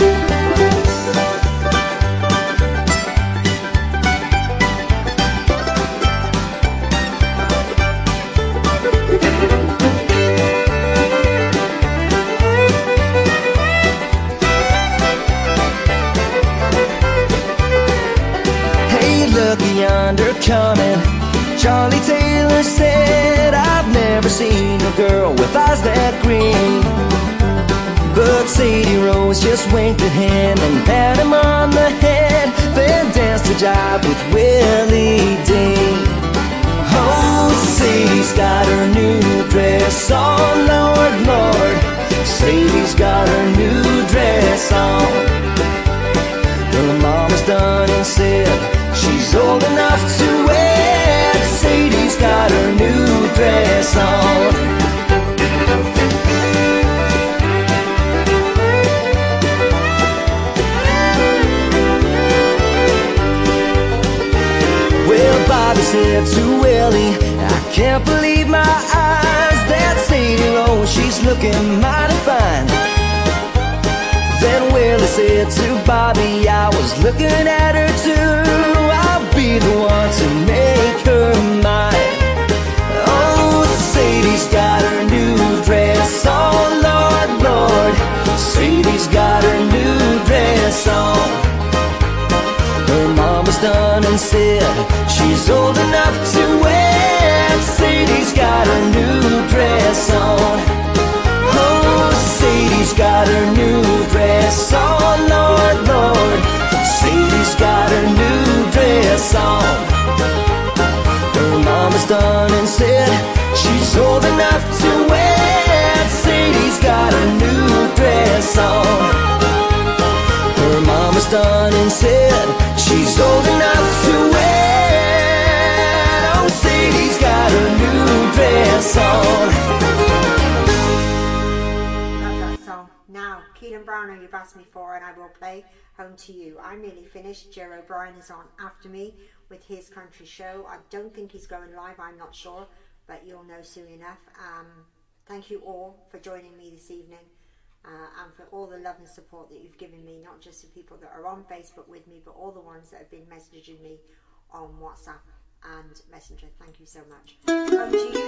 Yonder coming, Charlie Taylor said, I've never seen a girl with eyes that green. But Sadie Rose just winked at him and pat him on the head, then danced a jive with Willie Dean. Oh, Sadie's got her new dress on, Lord, Lord, Sadie's got her new dress on. Her mama's done and said she's old enough to wed. Sadie's got her new dress on. Well, Bobby said to Willie, I can't believe my eyes. That Sadie Rose, she's looking mighty fine. Then Willie said to Bobby, I was looking at her too. I'll be the one to make her mine. Oh, Sadie's got her new dress on, Lord, Lord. Sadie's got her new dress on. Her mama's done and said she's old enough to wear. Sadie's got her new dress on. Oh, Sadie's got her new dress on, Lord, Lord. Sadie's got her new dress on. Her mama's done and said she's old enough to wear. Sadie's got her new dress on. Her mama's done and said she's old enough to wear. Oh, Sadie's got her new dress on. Love that song. Now, Keelan Browner, you've asked me for, and I will play Home to You. I'm nearly finished. Joe O'Brien is on after me with his country show. I don't think he's going live, I'm not sure, but you'll know soon enough. Thank you all for joining me this evening. And for all the love and support that you've given me, not just the people that are on Facebook with me, but all the ones that have been messaging me on WhatsApp and Messenger. Thank you so much. Home to You.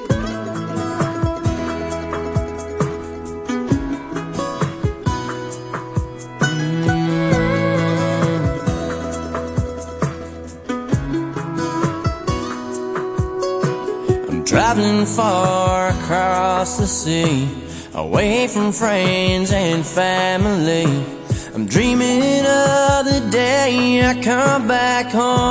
I'm traveling far across the sea, away from friends and family. I'm dreaming of the day I come back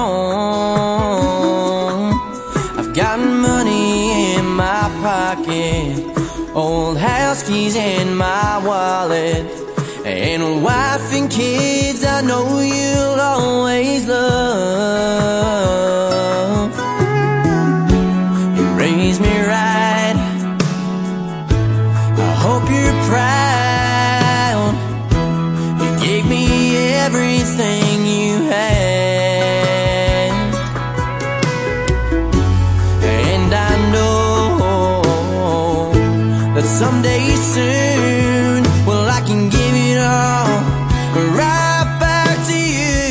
home. I've got money in my pocket, old house keys in my wallet, and a wife and kids I know you'll always love. You raised me right, I hope you're proud. You gave me everything you had, and I know that someday soon, well, I can give it all right back to you.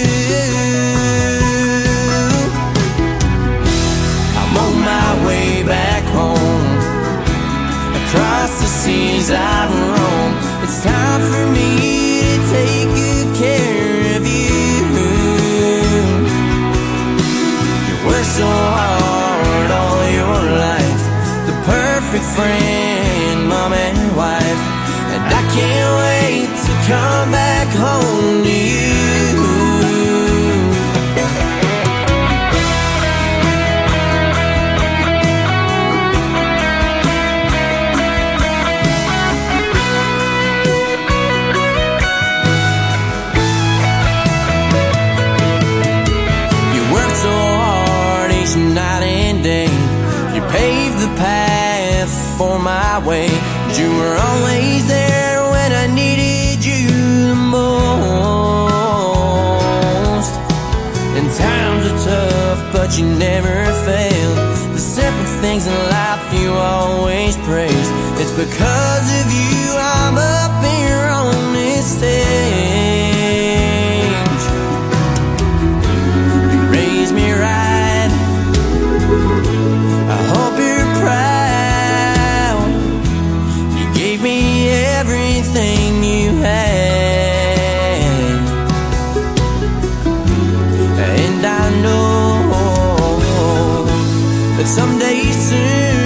I'm on my way back home, across the seas I've roamed. It's time for me to take good care of you. You worked so hard all your life, the perfect friend, mom and wife, and I can't wait to come back home to you. Night and day, you paved the path for my way. You were always there when I needed you the most. And times are tough, but you never failed. The simple things in life you always praised. It's because of you I'm up here on this stage. You raised me right, I hope you're proud. You gave me everything you had, and I know that someday soon